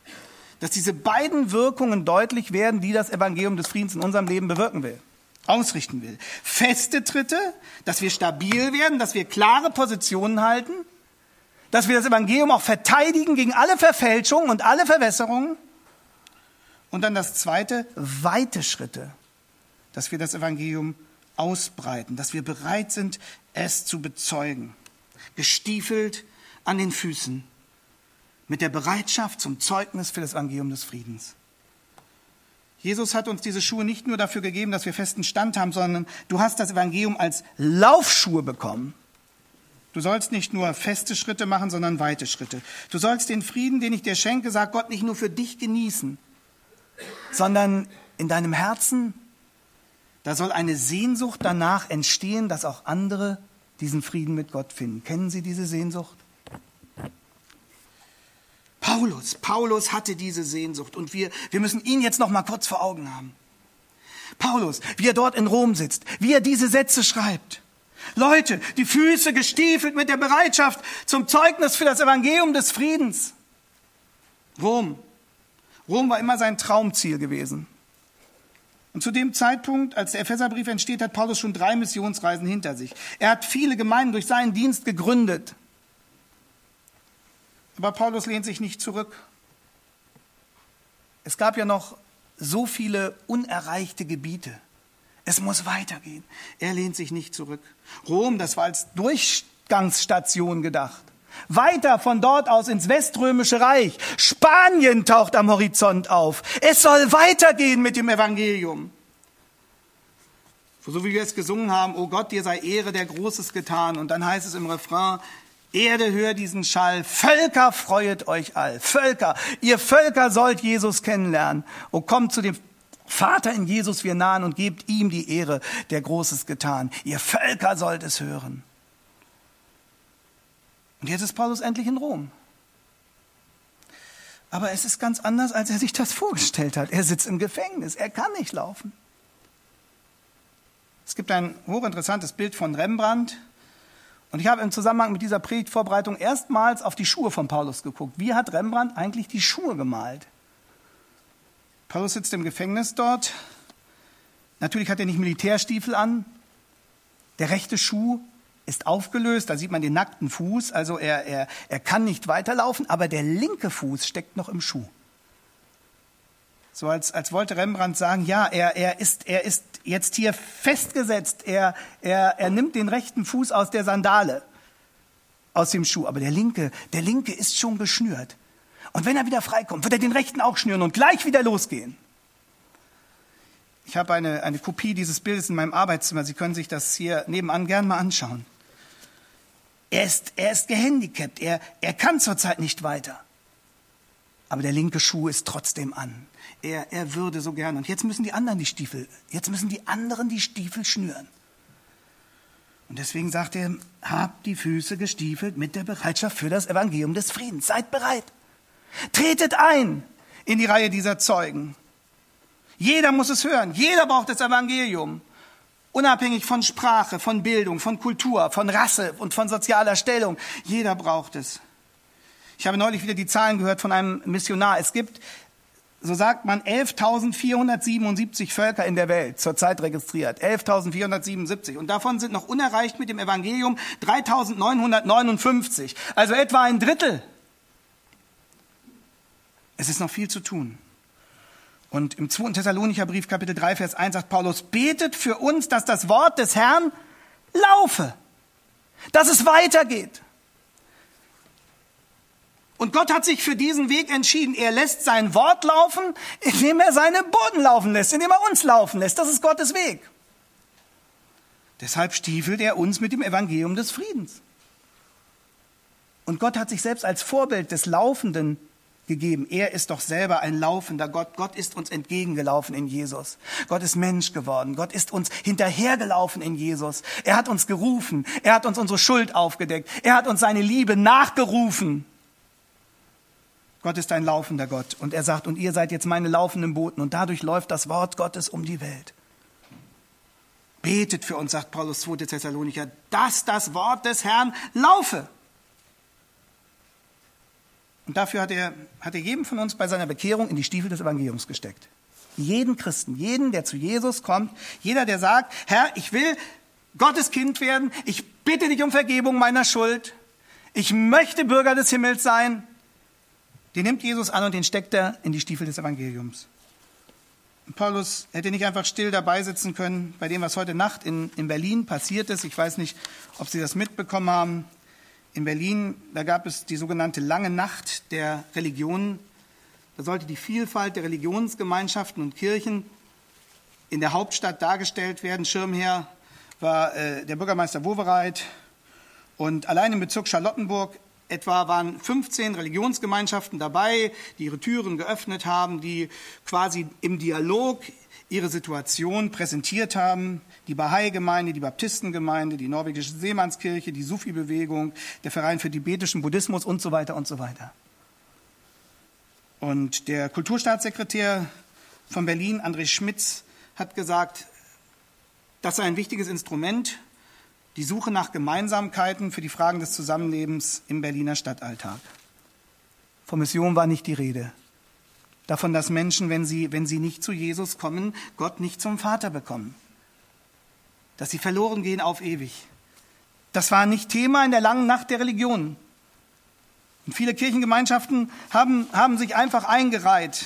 deutlich werden, die das Evangelium des Friedens in unserem Leben bewirken will, ausrichten will. Feste Tritte, dass wir stabil werden, dass wir klare Positionen halten, dass wir das Evangelium auch verteidigen gegen alle Verfälschungen und alle Verwässerungen. Und dann das zweite, weite Schritte, dass wir das Evangelium ausbreiten, dass wir bereit sind, es zu bezeugen. Gestiefelt an den Füßen, mit der Bereitschaft zum Zeugnis für das Evangelium des Friedens. Jesus hat uns diese Schuhe nicht nur dafür gegeben, dass wir festen Stand haben, sondern du hast das Evangelium als Laufschuhe bekommen. Du sollst nicht nur feste Schritte machen, sondern weite Schritte. Du sollst den Frieden, den ich dir schenke, sagt Gott, nicht nur für dich genießen, sondern in deinem Herzen, da soll eine Sehnsucht danach entstehen, dass auch andere diesen Frieden mit Gott finden. Kennen Sie diese Sehnsucht? Paulus hatte diese Sehnsucht und wir müssen ihn jetzt noch mal kurz vor Augen haben. Paulus, wie er dort in Rom sitzt, wie er diese Sätze schreibt. Leute, die Füße gestiefelt mit der Bereitschaft zum Zeugnis für das Evangelium des Friedens. Rom war immer sein Traumziel gewesen. Und zu dem Zeitpunkt, als der Epheserbrief entsteht, hat Paulus schon 3 Missionsreisen hinter sich. Er hat viele Gemeinden durch seinen Dienst gegründet. Aber Paulus lehnt sich nicht zurück. Es gab ja noch so viele unerreichte Gebiete. Es muss weitergehen. Er lehnt sich nicht zurück. Rom, das war als Durchgangsstation gedacht. Weiter von dort aus ins Weströmische Reich. Spanien taucht am Horizont auf. Es soll weitergehen mit dem Evangelium. So wie wir es gesungen haben, O Gott, dir sei Ehre, der Großes getan. Und dann heißt es im Refrain, Erde, hör diesen Schall, Völker, freuet euch all. Völker, ihr Völker sollt Jesus kennenlernen. O kommt zu dem Vater in Jesus wir nahen und gebt ihm die Ehre, der Großes getan. Ihr Völker sollt es hören. Und jetzt ist Paulus endlich in Rom. Aber es ist ganz anders, als er sich das vorgestellt hat. Er sitzt im Gefängnis, er kann nicht laufen. Es gibt ein hochinteressantes Bild von Rembrandt. Und ich habe im Zusammenhang mit dieser Predigtvorbereitung erstmals auf die Schuhe von Paulus geguckt. Wie hat Rembrandt eigentlich die Schuhe gemalt? Paulus sitzt im Gefängnis dort. Natürlich hat er nicht Militärstiefel an. Der rechte Schuh ist aufgelöst, da sieht man den nackten Fuß. Also er kann nicht weiterlaufen, aber der linke Fuß steckt noch im Schuh. So als wollte Rembrandt sagen, ja, er ist jetzt hier festgesetzt. Er nimmt den rechten Fuß aus der Sandale, aus dem Schuh. Aber der linke ist schon geschnürt. Und wenn er wieder freikommt, wird er den rechten auch schnüren und gleich wieder losgehen. Ich habe eine Kopie dieses Bildes in meinem Arbeitszimmer. Sie können sich das hier nebenan gern mal anschauen. Er ist gehandicapt. Er kann zurzeit nicht weiter. Aber der linke Schuh ist trotzdem an. Er würde so gerne. Und jetzt müssen die anderen die Stiefel schnüren. Und deswegen sagt er, habt die Füße gestiefelt mit der Bereitschaft für das Evangelium des Friedens. Seid bereit. Tretet ein in die Reihe dieser Zeugen. Jeder muss es hören. Jeder braucht das Evangelium. Unabhängig von Sprache, von Bildung, von Kultur, von Rasse und von sozialer Stellung. Jeder braucht es. Ich habe neulich wieder die Zahlen gehört von einem Missionar. Es gibt, so sagt man, 11.477 Völker in der Welt zurzeit registriert. 11.477. Und davon sind noch unerreicht mit dem Evangelium 3.959. Also etwa ein Drittel. Es ist noch viel zu tun. Und im 2. Thessalonicher Brief, Kapitel 3, Vers 1 sagt Paulus, betet für uns, dass das Wort des Herrn laufe, dass es weitergeht. Und Gott hat sich für diesen Weg entschieden. Er lässt sein Wort laufen, indem er seine Boten laufen lässt, indem er uns laufen lässt. Das ist Gottes Weg. Deshalb stiefelt er uns mit dem Evangelium des Friedens. Und Gott hat sich selbst als Vorbild des laufenden gegeben. Er ist doch selber ein laufender Gott. Gott ist uns entgegengelaufen in Jesus. Gott ist Mensch geworden. Gott ist uns hinterhergelaufen in Jesus. Er hat uns gerufen. Er hat uns unsere Schuld aufgedeckt. Er hat uns seine Liebe nachgerufen. Gott ist ein laufender Gott. Und er sagt, und ihr seid jetzt meine laufenden Boten. Und dadurch läuft das Wort Gottes um die Welt. Betet für uns, sagt Paulus 2. Thessalonicher, dass das Wort des Herrn laufe. Und dafür hat er jedem von uns bei seiner Bekehrung in die Stiefel des Evangeliums gesteckt. Jeden Christen, jeden, der zu Jesus kommt, jeder, der sagt, Herr, ich will Gottes Kind werden, ich bitte dich um Vergebung meiner Schuld, ich möchte Bürger des Himmels sein, den nimmt Jesus an und den steckt er in die Stiefel des Evangeliums. Und Paulus hätte nicht einfach still dabei sitzen können bei dem, was heute Nacht in Berlin passiert ist. Ich weiß nicht, ob Sie das mitbekommen haben. In Berlin, da gab es die sogenannte Lange Nacht der Religionen. Da sollte die Vielfalt der Religionsgemeinschaften und Kirchen in der Hauptstadt dargestellt werden. Schirmherr war der Bürgermeister Wowereit. Und allein im Bezirk Charlottenburg etwa waren 15 Religionsgemeinschaften dabei, die ihre Türen geöffnet haben, die quasi im Dialog ihre Situation präsentiert haben. Die Bahai-Gemeinde, die Baptistengemeinde, die norwegische Seemannskirche, die Sufi-Bewegung, der Verein für tibetischen Buddhismus und so weiter und so weiter. Und der Kulturstaatssekretär von Berlin, André Schmitz, hat gesagt, das sei ein wichtiges Instrument, die Suche nach Gemeinsamkeiten für die Fragen des Zusammenlebens im Berliner Stadtalltag. Von Mission war nicht die Rede. Davon, dass Menschen, wenn sie nicht zu Jesus kommen, Gott nicht zum Vater bekommen. Dass sie verloren gehen auf ewig. Das war nicht Thema in der langen Nacht der Religionen. Und viele Kirchengemeinschaften haben sich einfach eingereiht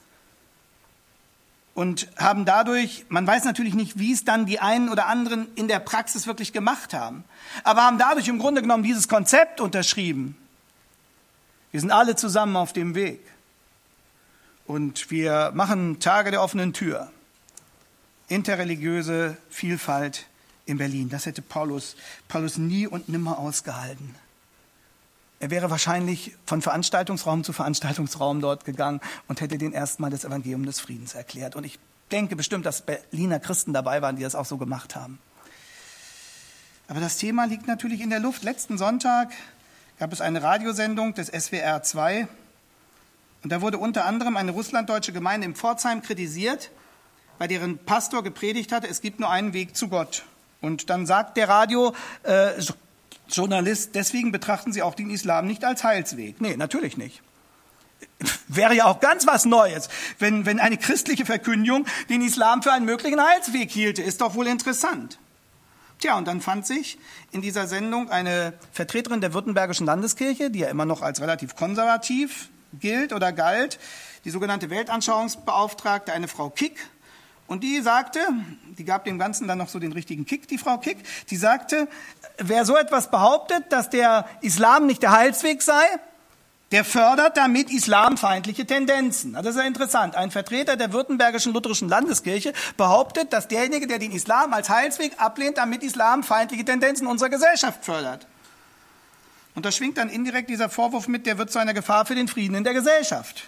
und haben dadurch, man weiß natürlich nicht, wie es dann die einen oder anderen in der Praxis wirklich gemacht haben, aber haben dadurch im Grunde genommen dieses Konzept unterschrieben. Wir sind alle zusammen auf dem Weg und wir machen Tage der offenen Tür. Interreligiöse Vielfalt in Berlin, das hätte Paulus nie und nimmer ausgehalten. Er wäre wahrscheinlich von Veranstaltungsraum zu Veranstaltungsraum dort gegangen und hätte denen erstmal das Evangelium des Friedens erklärt. Und ich denke bestimmt, dass Berliner Christen dabei waren, die das auch so gemacht haben. Aber das Thema liegt natürlich in der Luft. Letzten Sonntag gab es eine Radiosendung des SWR 2 und da wurde unter anderem eine russlanddeutsche Gemeinde in Pforzheim kritisiert, weil deren Pastor gepredigt hatte, es gibt nur einen Weg zu Gott. Und dann sagt der Journalist, deswegen betrachten Sie auch den Islam nicht als Heilsweg. Nee, natürlich nicht. Wäre ja auch ganz was Neues, wenn eine christliche Verkündigung den Islam für einen möglichen Heilsweg hielte. Ist doch wohl interessant. Tja, und dann fand sich in dieser Sendung eine Vertreterin der Württembergischen Landeskirche, die ja immer noch als relativ konservativ gilt oder galt, die sogenannte Weltanschauungsbeauftragte, eine Frau Kick. Und die sagte, die gab dem Ganzen dann noch so den richtigen Kick, die Frau Kick, die sagte, wer so etwas behauptet, dass der Islam nicht der Heilsweg sei, der fördert damit islamfeindliche Tendenzen. Das ist ja interessant. Ein Vertreter der Württembergischen Lutherischen Landeskirche behauptet, dass derjenige, der den Islam als Heilsweg ablehnt, damit islamfeindliche Tendenzen unserer Gesellschaft fördert. Und da schwingt dann indirekt dieser Vorwurf mit, der wird zu einer Gefahr für den Frieden in der Gesellschaft.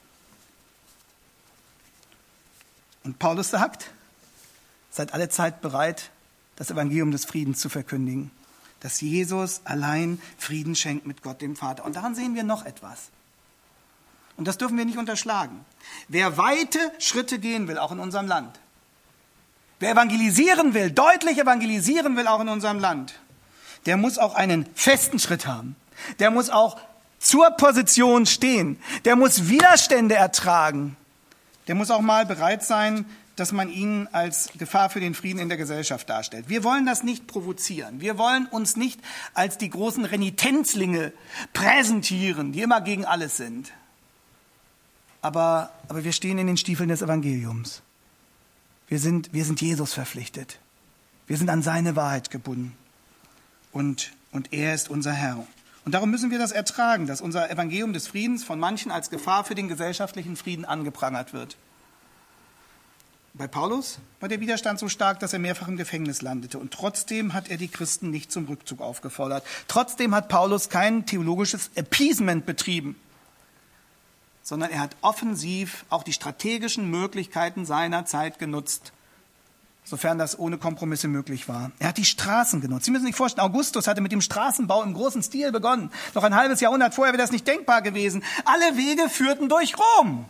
Und Paulus sagt, seid alle Zeit bereit, das Evangelium des Friedens zu verkündigen, dass Jesus allein Frieden schenkt mit Gott, dem Vater. Und daran sehen wir noch etwas. Und das dürfen wir nicht unterschlagen. Wer weite Schritte gehen will, auch in unserem Land, wer evangelisieren will, deutlich evangelisieren will, auch in unserem Land, der muss auch einen festen Schritt haben. Der muss auch zur Position stehen. Der muss Widerstände ertragen. Der muss auch mal bereit sein, dass man ihn als Gefahr für den Frieden in der Gesellschaft darstellt. Wir wollen das nicht provozieren. Wir wollen uns nicht als die großen Renitenzlinge präsentieren, die immer gegen alles sind. Aber wir stehen in den Stiefeln des Evangeliums. Wir sind Jesus verpflichtet. Wir sind an seine Wahrheit gebunden. Und er ist unser Herr. Und darum müssen wir das ertragen, dass unser Evangelium des Friedens von manchen als Gefahr für den gesellschaftlichen Frieden angeprangert wird. Bei Paulus war der Widerstand so stark, dass er mehrfach im Gefängnis landete. Und trotzdem hat er die Christen nicht zum Rückzug aufgefordert. Trotzdem hat Paulus kein theologisches Appeasement betrieben. sondern er hat offensiv auch die strategischen Möglichkeiten seiner Zeit genutzt, sofern das ohne Kompromisse möglich war. Er hat die Straßen genutzt. Sie müssen sich vorstellen, Augustus hatte mit dem Straßenbau im großen Stil begonnen. Noch ein halbes Jahrhundert vorher wäre das nicht denkbar gewesen. Alle Wege führten durch Rom.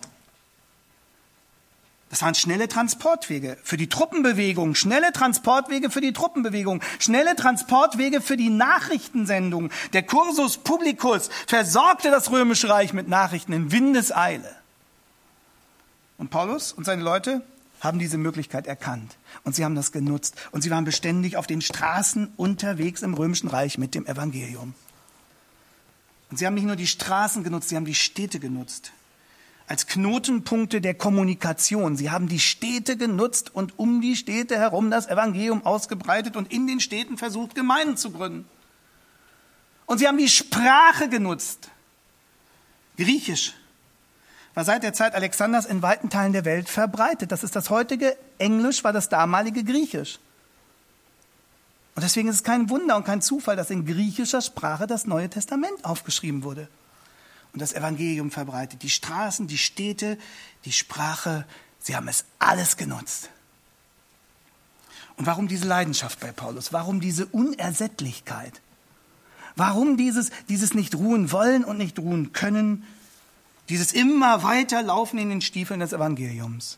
Das waren schnelle Transportwege für die Truppenbewegung, schnelle Transportwege für die Truppenbewegung, schnelle Transportwege für die Nachrichtensendung. Der Cursus Publicus versorgte das Römische Reich mit Nachrichten in Windeseile. Und Paulus und seine Leute haben diese Möglichkeit erkannt und sie haben das genutzt und sie waren beständig auf den Straßen unterwegs im Römischen Reich mit dem Evangelium. Und sie haben nicht nur die Straßen genutzt, sie haben die Städte genutzt. Als Knotenpunkte der Kommunikation. Sie haben die Städte genutzt und um die Städte herum das Evangelium ausgebreitet und in den Städten versucht, Gemeinden zu gründen. Und sie haben die Sprache genutzt. Griechisch war seit der Zeit Alexanders in weiten Teilen der Welt verbreitet. Das ist das heutige Englisch, war das damalige Griechisch. Und deswegen ist es kein Wunder und kein Zufall, dass in griechischer Sprache das Neue Testament aufgeschrieben wurde. Und das Evangelium verbreitet. Die Straßen, die Städte, die Sprache, sie haben es alles genutzt. Und warum diese Leidenschaft bei Paulus? Warum diese Unersättlichkeit? Warum dieses nicht ruhen wollen und nicht ruhen können? Dieses immer weiter Laufen in den Stiefeln des Evangeliums?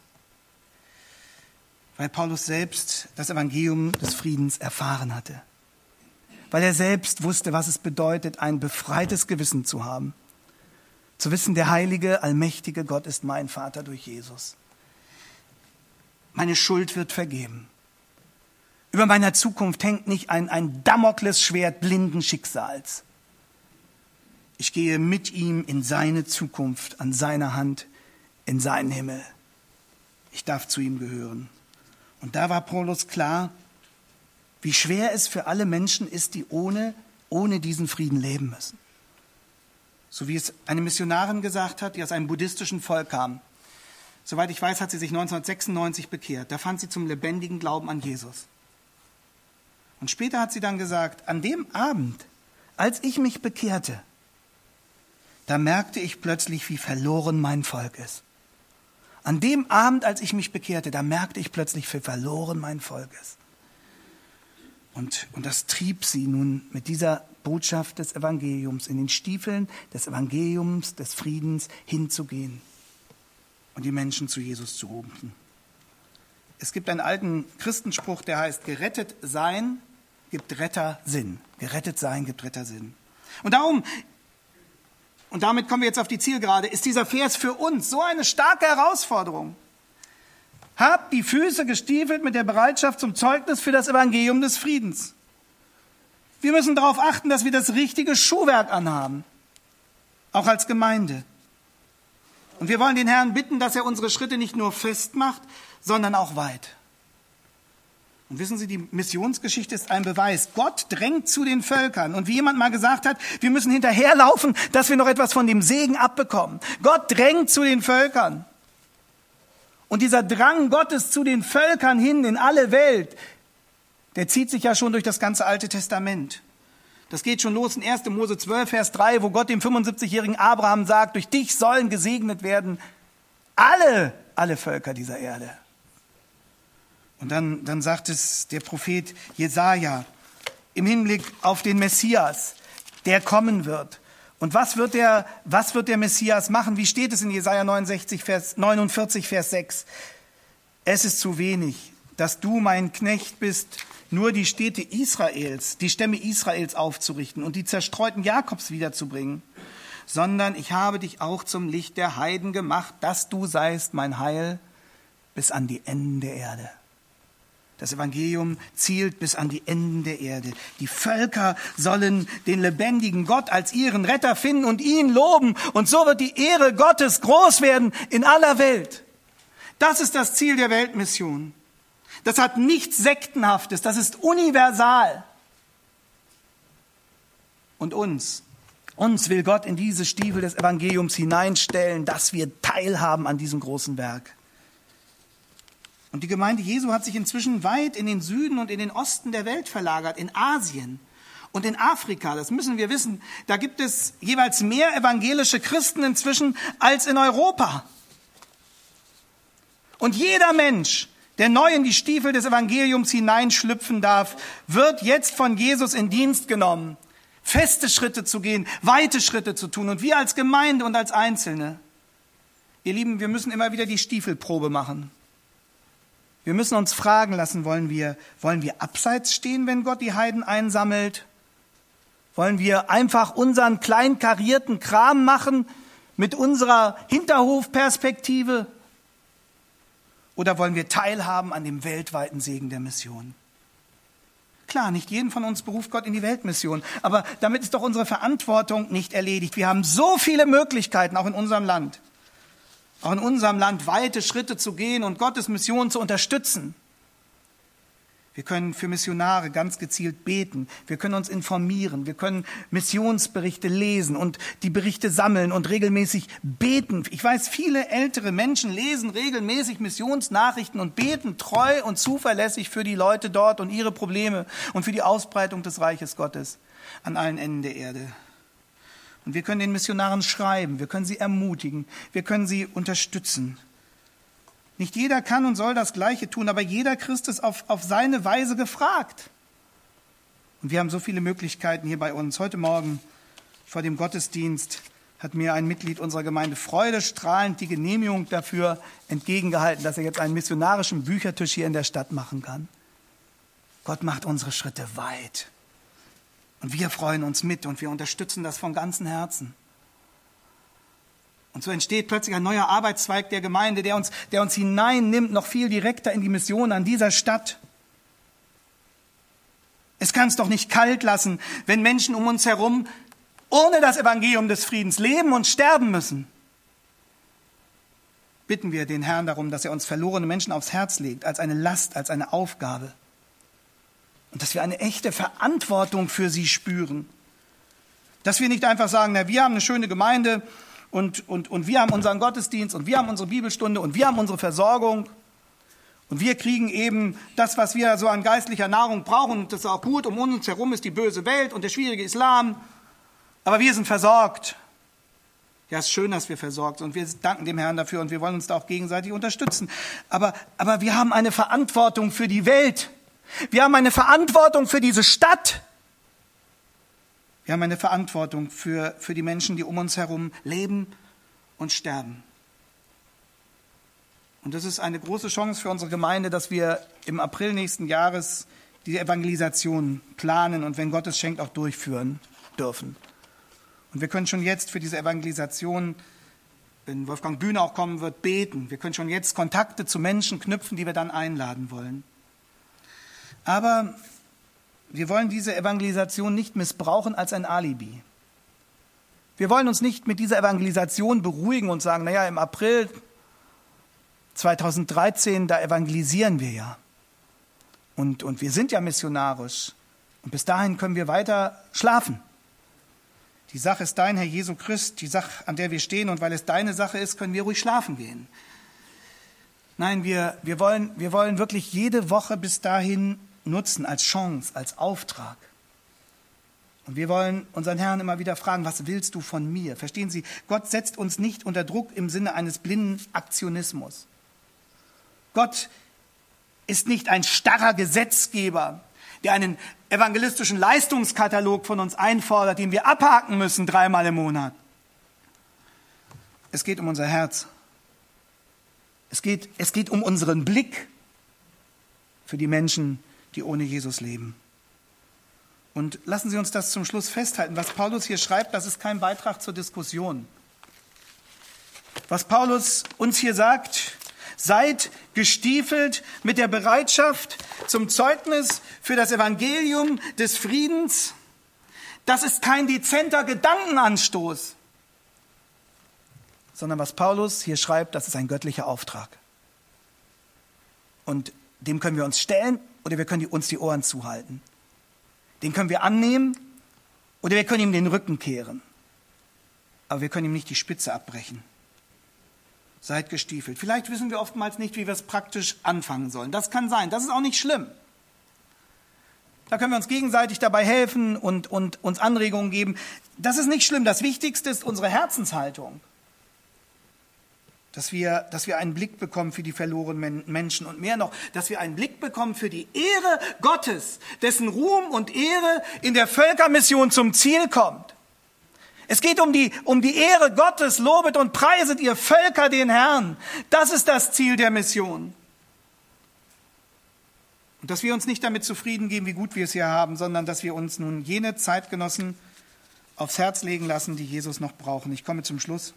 Weil Paulus selbst das Evangelium des Friedens erfahren hatte. Weil er selbst wusste, was es bedeutet, ein befreites Gewissen zu haben. Zu wissen, der heilige, allmächtige Gott ist mein Vater durch Jesus. Meine Schuld wird vergeben. Über meiner Zukunft hängt nicht ein Damoklesschwert blinden Schicksals. Ich gehe mit ihm in seine Zukunft, an seiner Hand, in seinen Himmel. Ich darf zu ihm gehören. Und da war Paulus klar, wie schwer es für alle Menschen ist, die ohne diesen Frieden leben müssen. So wie es eine Missionarin gesagt hat, die aus einem buddhistischen Volk kam. Soweit ich weiß, hat sie sich 1996 bekehrt. Da fand sie zum lebendigen Glauben an Jesus. Und später hat sie dann gesagt, an dem Abend, als ich mich bekehrte, da merkte ich plötzlich, wie verloren mein Volk ist. An dem Abend, als ich mich bekehrte, da merkte ich plötzlich, wie verloren mein Volk ist. Und das trieb sie nun mit dieser Botschaft des Evangeliums, in den Stiefeln des Evangeliums, des Friedens hinzugehen und die Menschen zu Jesus zu rufen. Es gibt einen alten Christenspruch, der heißt, gerettet sein gibt Rettersinn. Gerettet sein gibt Rettersinn. Und damit kommen wir jetzt auf die Zielgerade, ist dieser Vers für uns so eine starke Herausforderung. Habt die Füße gestiefelt mit der Bereitschaft zum Zeugnis für das Evangelium des Friedens. Wir müssen darauf achten, dass wir das richtige Schuhwerk anhaben, auch als Gemeinde. Und wir wollen den Herrn bitten, dass er unsere Schritte nicht nur festmacht, sondern auch weit. Und wissen Sie, die Missionsgeschichte ist ein Beweis. Gott drängt zu den Völkern. Und wie jemand mal gesagt hat, wir müssen hinterherlaufen, dass wir noch etwas von dem Segen abbekommen. Gott drängt zu den Völkern. Und dieser Drang Gottes zu den Völkern hin in alle Welt, der zieht sich ja schon durch das ganze Alte Testament. Das geht schon los in 1. Mose 12, Vers 3, wo Gott dem 75-jährigen Abraham sagt, durch dich sollen gesegnet werden alle Völker dieser Erde. Und dann sagt es der Prophet Jesaja im Hinblick auf den Messias, der kommen wird. Und was wird der Messias machen? Wie steht es in Jesaja 49, Vers 6? Es ist zu wenig, dass du mein Knecht bist, nur die Städte Israels, die Stämme Israels aufzurichten und die zerstreuten Jakobs wiederzubringen, sondern ich habe dich auch zum Licht der Heiden gemacht, dass du seist mein Heil bis an die Enden der Erde. Das Evangelium zielt bis an die Enden der Erde. Die Völker sollen den lebendigen Gott als ihren Retter finden und ihn loben. Und so wird die Ehre Gottes groß werden in aller Welt. Das ist das Ziel der Weltmission. Das hat nichts Sektenhaftes, das ist universal. Und uns will Gott in diese Stiefel des Evangeliums hineinstellen, dass wir teilhaben an diesem großen Werk. Und die Gemeinde Jesu hat sich inzwischen weit in den Süden und in den Osten der Welt verlagert, in Asien. Und in Afrika, das müssen wir wissen, da gibt es jeweils mehr evangelische Christen inzwischen als in Europa. Und jeder Mensch, der neu in die Stiefel des Evangeliums hineinschlüpfen darf, wird jetzt von Jesus in Dienst genommen, feste Schritte zu gehen, weite Schritte zu tun. Und wir als Gemeinde und als Einzelne, ihr Lieben, wir müssen immer wieder die Stiefelprobe machen. Wir müssen uns fragen lassen, wollen wir abseits stehen, wenn Gott die Heiden einsammelt? Wollen wir einfach unseren kleinkarierten Kram machen mit unserer Hinterhofperspektive? Oder wollen wir teilhaben an dem weltweiten Segen der Mission? Klar, nicht jeden von uns beruft Gott in die Weltmission, aber damit ist doch unsere Verantwortung nicht erledigt. Wir haben so viele Möglichkeiten, auch in unserem Land, weite Schritte zu gehen und Gottes Mission zu unterstützen. Wir können für Missionare ganz gezielt beten. Wir können uns informieren. Wir können Missionsberichte lesen und die Berichte sammeln und regelmäßig beten. Ich weiß, viele ältere Menschen lesen regelmäßig Missionsnachrichten und beten treu und zuverlässig für die Leute dort und ihre Probleme und für die Ausbreitung des Reiches Gottes an allen Enden der Erde. Und wir können den Missionaren schreiben. Wir können sie ermutigen. Wir können sie unterstützen. Nicht jeder kann und soll das Gleiche tun, aber jeder Christ ist auf seine Weise gefragt. Und wir haben so viele Möglichkeiten hier bei uns. Heute Morgen vor dem Gottesdienst hat mir ein Mitglied unserer Gemeinde freudestrahlend die Genehmigung dafür entgegengehalten, dass er jetzt einen missionarischen Büchertisch hier in der Stadt machen kann. Gott macht unsere Schritte weit. Und wir freuen uns mit und wir unterstützen das von ganzem Herzen. Und so entsteht plötzlich ein neuer Arbeitszweig der Gemeinde, der uns hineinnimmt, noch viel direkter in die Mission an dieser Stadt. Es kann es doch nicht kalt lassen, wenn Menschen um uns herum ohne das Evangelium des Friedens leben und sterben müssen. Bitten wir den Herrn darum, dass er uns verlorene Menschen aufs Herz legt, als eine Last, als eine Aufgabe. Und dass wir eine echte Verantwortung für sie spüren. Dass wir nicht einfach sagen, na, wir haben eine schöne Gemeinde, und wir haben unseren Gottesdienst und wir haben unsere Bibelstunde und wir haben unsere Versorgung und wir kriegen eben das, was wir so an geistlicher Nahrung brauchen und das ist auch gut. Um uns herum ist die böse Welt und der schwierige Islam, aber wir sind versorgt. Ja, es ist schön, dass wir versorgt sind und wir danken dem Herrn dafür und wir wollen uns da auch gegenseitig unterstützen. Aber wir haben eine Verantwortung für die Welt. Wir haben eine Verantwortung für diese Stadt. Wir haben eine Verantwortung für die Menschen, die um uns herum leben und sterben. Und das ist eine große Chance für unsere Gemeinde, dass wir im April nächsten Jahres die Evangelisation planen und wenn Gott es schenkt, auch durchführen dürfen. Und wir können schon jetzt für diese Evangelisation, wenn Wolfgang Bühne auch kommen wird, beten. Wir können schon jetzt Kontakte zu Menschen knüpfen, die wir dann einladen wollen. Aber wir wollen diese Evangelisation nicht missbrauchen als ein Alibi. Wir wollen uns nicht mit dieser Evangelisation beruhigen und sagen, naja, im April 2013, da evangelisieren wir ja. Und wir sind ja missionarisch. Und bis dahin können wir weiter schlafen. Die Sache ist dein, Herr Jesu Christ, die Sache, an der wir stehen. Und weil es deine Sache ist, können wir ruhig schlafen gehen. Nein, wir wollen wirklich jede Woche bis dahin nutzen als Chance, als Auftrag. Und wir wollen unseren Herrn immer wieder fragen, was willst du von mir? Verstehen Sie, Gott setzt uns nicht unter Druck im Sinne eines blinden Aktionismus. Gott ist nicht ein starrer Gesetzgeber, der einen evangelistischen Leistungskatalog von uns einfordert, den wir abhaken müssen 3-mal im Monat. Es geht um unser Herz. Es geht um unseren Blick für die Menschen, die ohne Jesus leben. Und lassen Sie uns das zum Schluss festhalten. Was Paulus hier schreibt, das ist kein Beitrag zur Diskussion. Was Paulus uns hier sagt, seid gestiefelt mit der Bereitschaft zum Zeugnis für das Evangelium des Friedens. Das ist kein dezenter Gedankenanstoß, sondern was Paulus hier schreibt, das ist ein göttlicher Auftrag. Und dem können wir uns stellen oder wir können uns die Ohren zuhalten. Den können wir annehmen oder wir können ihm den Rücken kehren. Aber wir können ihm nicht die Spitze abbrechen. Seid gestiefelt. Vielleicht wissen wir oftmals nicht, wie wir es praktisch anfangen sollen. Das kann sein. Das ist auch nicht schlimm. Da können wir uns gegenseitig dabei helfen und uns Anregungen geben. Das ist nicht schlimm. Das Wichtigste ist unsere Herzenshaltung. Dass wir einen Blick bekommen für die verlorenen Menschen und mehr noch, dass wir einen Blick bekommen für die Ehre Gottes, dessen Ruhm und Ehre in der Völkermission zum Ziel kommt. Es geht um die Ehre Gottes. Lobet und preiset ihr Völker den Herrn. Das ist das Ziel der Mission. Und dass wir uns nicht damit zufrieden geben, wie gut wir es hier haben, sondern dass wir uns nun jene Zeitgenossen aufs Herz legen lassen, die Jesus noch brauchen. Ich komme zum Schluss.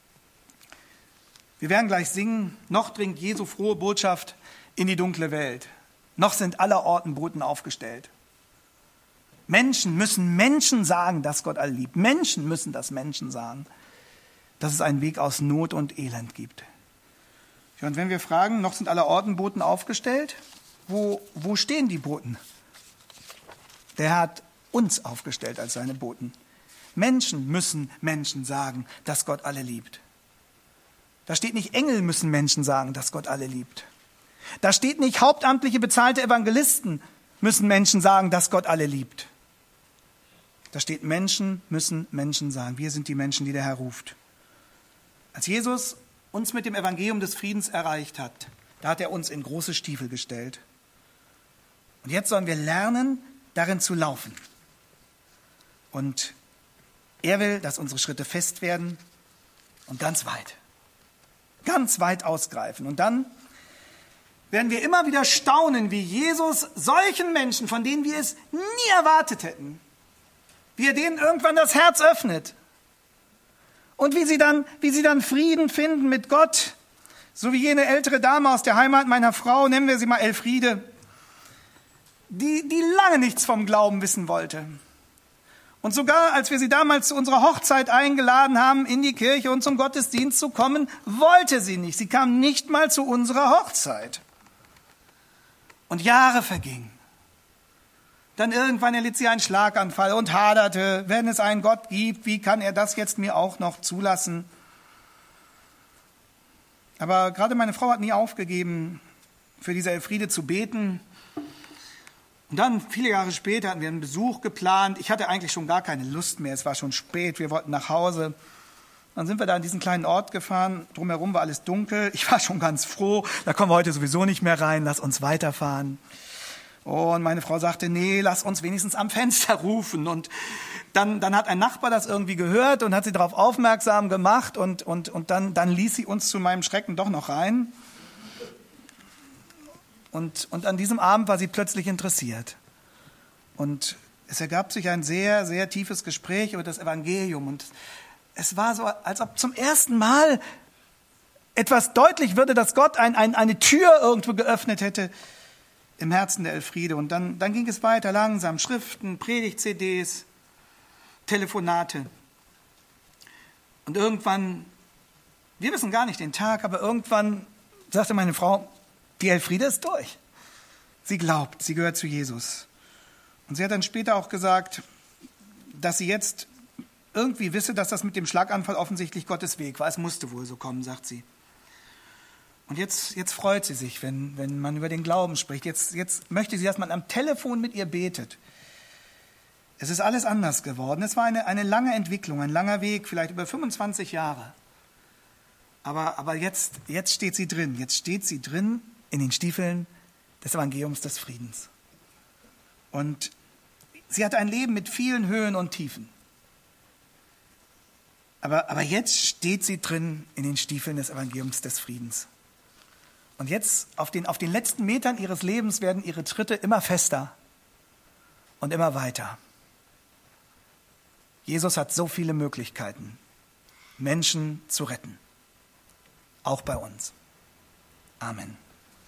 Wir werden gleich singen, noch dringt Jesu frohe Botschaft in die dunkle Welt. Noch sind allerorten Boten aufgestellt. Menschen müssen Menschen sagen, dass Gott alle liebt. Menschen müssen das Menschen sagen, dass es einen Weg aus Not und Elend gibt. Ja, und wenn wir fragen, noch sind allerorten Boten aufgestellt, wo stehen die Boten? Der Herr hat uns aufgestellt als seine Boten. Menschen müssen Menschen sagen, dass Gott alle liebt. Da steht nicht, Engel müssen Menschen sagen, dass Gott alle liebt. Da steht nicht, hauptamtliche bezahlte Evangelisten müssen Menschen sagen, dass Gott alle liebt. Da steht, Menschen müssen Menschen sagen. Wir sind die Menschen, die der Herr ruft. Als Jesus uns mit dem Evangelium des Friedens erreicht hat, da hat er uns in große Stiefel gestellt. Und jetzt sollen wir lernen, darin zu laufen. Und er will, dass unsere Schritte fest werden und ganz weit ausgreifen. Und dann werden wir immer wieder staunen, wie Jesus solchen Menschen, von denen wir es nie erwartet hätten, wie er denen irgendwann das Herz öffnet. Und wie sie dann Frieden finden mit Gott. So wie jene ältere Dame aus der Heimat meiner Frau, nennen wir sie mal Elfriede, die lange nichts vom Glauben wissen wollte. Und sogar, als wir sie damals zu unserer Hochzeit eingeladen haben, in die Kirche und zum Gottesdienst zu kommen, wollte sie nicht. Sie kam nicht mal zu unserer Hochzeit. Und Jahre vergingen. Dann irgendwann erlitt sie einen Schlaganfall und haderte, wenn es einen Gott gibt, wie kann er das jetzt mir auch noch zulassen? Aber gerade meine Frau hat nie aufgegeben, für diese Elfriede zu beten. Und dann, viele Jahre später, hatten wir einen Besuch geplant. Ich hatte eigentlich schon gar keine Lust mehr. Es war schon spät, wir wollten nach Hause. Dann sind wir da in diesen kleinen Ort gefahren. Drumherum war alles dunkel. Ich war schon ganz froh. Da kommen wir heute sowieso nicht mehr rein. Lass uns weiterfahren. Und meine Frau sagte, nee, lass uns wenigstens am Fenster rufen. Und dann hat ein Nachbar das irgendwie gehört und hat sie darauf aufmerksam gemacht. Und dann ließ sie uns zu meinem Schrecken doch noch rein. Und an diesem Abend war sie plötzlich interessiert. Und es ergab sich ein sehr, sehr tiefes Gespräch über das Evangelium. Und es war so, als ob zum ersten Mal etwas deutlich würde, dass Gott eine Tür irgendwo geöffnet hätte im Herzen der Elfriede. Und dann ging es weiter langsam. Schriften, Predigt-CDs, Telefonate. Und irgendwann, wir wissen gar nicht den Tag, aber irgendwann sagte meine Frau, die Elfriede ist durch. Sie glaubt, sie gehört zu Jesus. Und sie hat dann später auch gesagt, dass sie jetzt irgendwie wisse, dass das mit dem Schlaganfall offensichtlich Gottes Weg war. Es musste wohl so kommen, sagt sie. Und jetzt freut sie sich, wenn man über den Glauben spricht. Jetzt möchte sie, dass man am Telefon mit ihr betet. Es ist alles anders geworden. Es war eine lange Entwicklung, ein langer Weg, vielleicht über 25 Jahre. Aber jetzt steht sie drin. Jetzt steht sie drin in den Stiefeln des Evangeliums des Friedens. Und sie hatte ein Leben mit vielen Höhen und Tiefen. Aber jetzt steht sie drin in den Stiefeln des Evangeliums des Friedens. Und jetzt, auf den letzten Metern ihres Lebens, werden ihre Tritte immer fester und immer weiter. Jesus hat so viele Möglichkeiten, Menschen zu retten. Auch bei uns. Amen.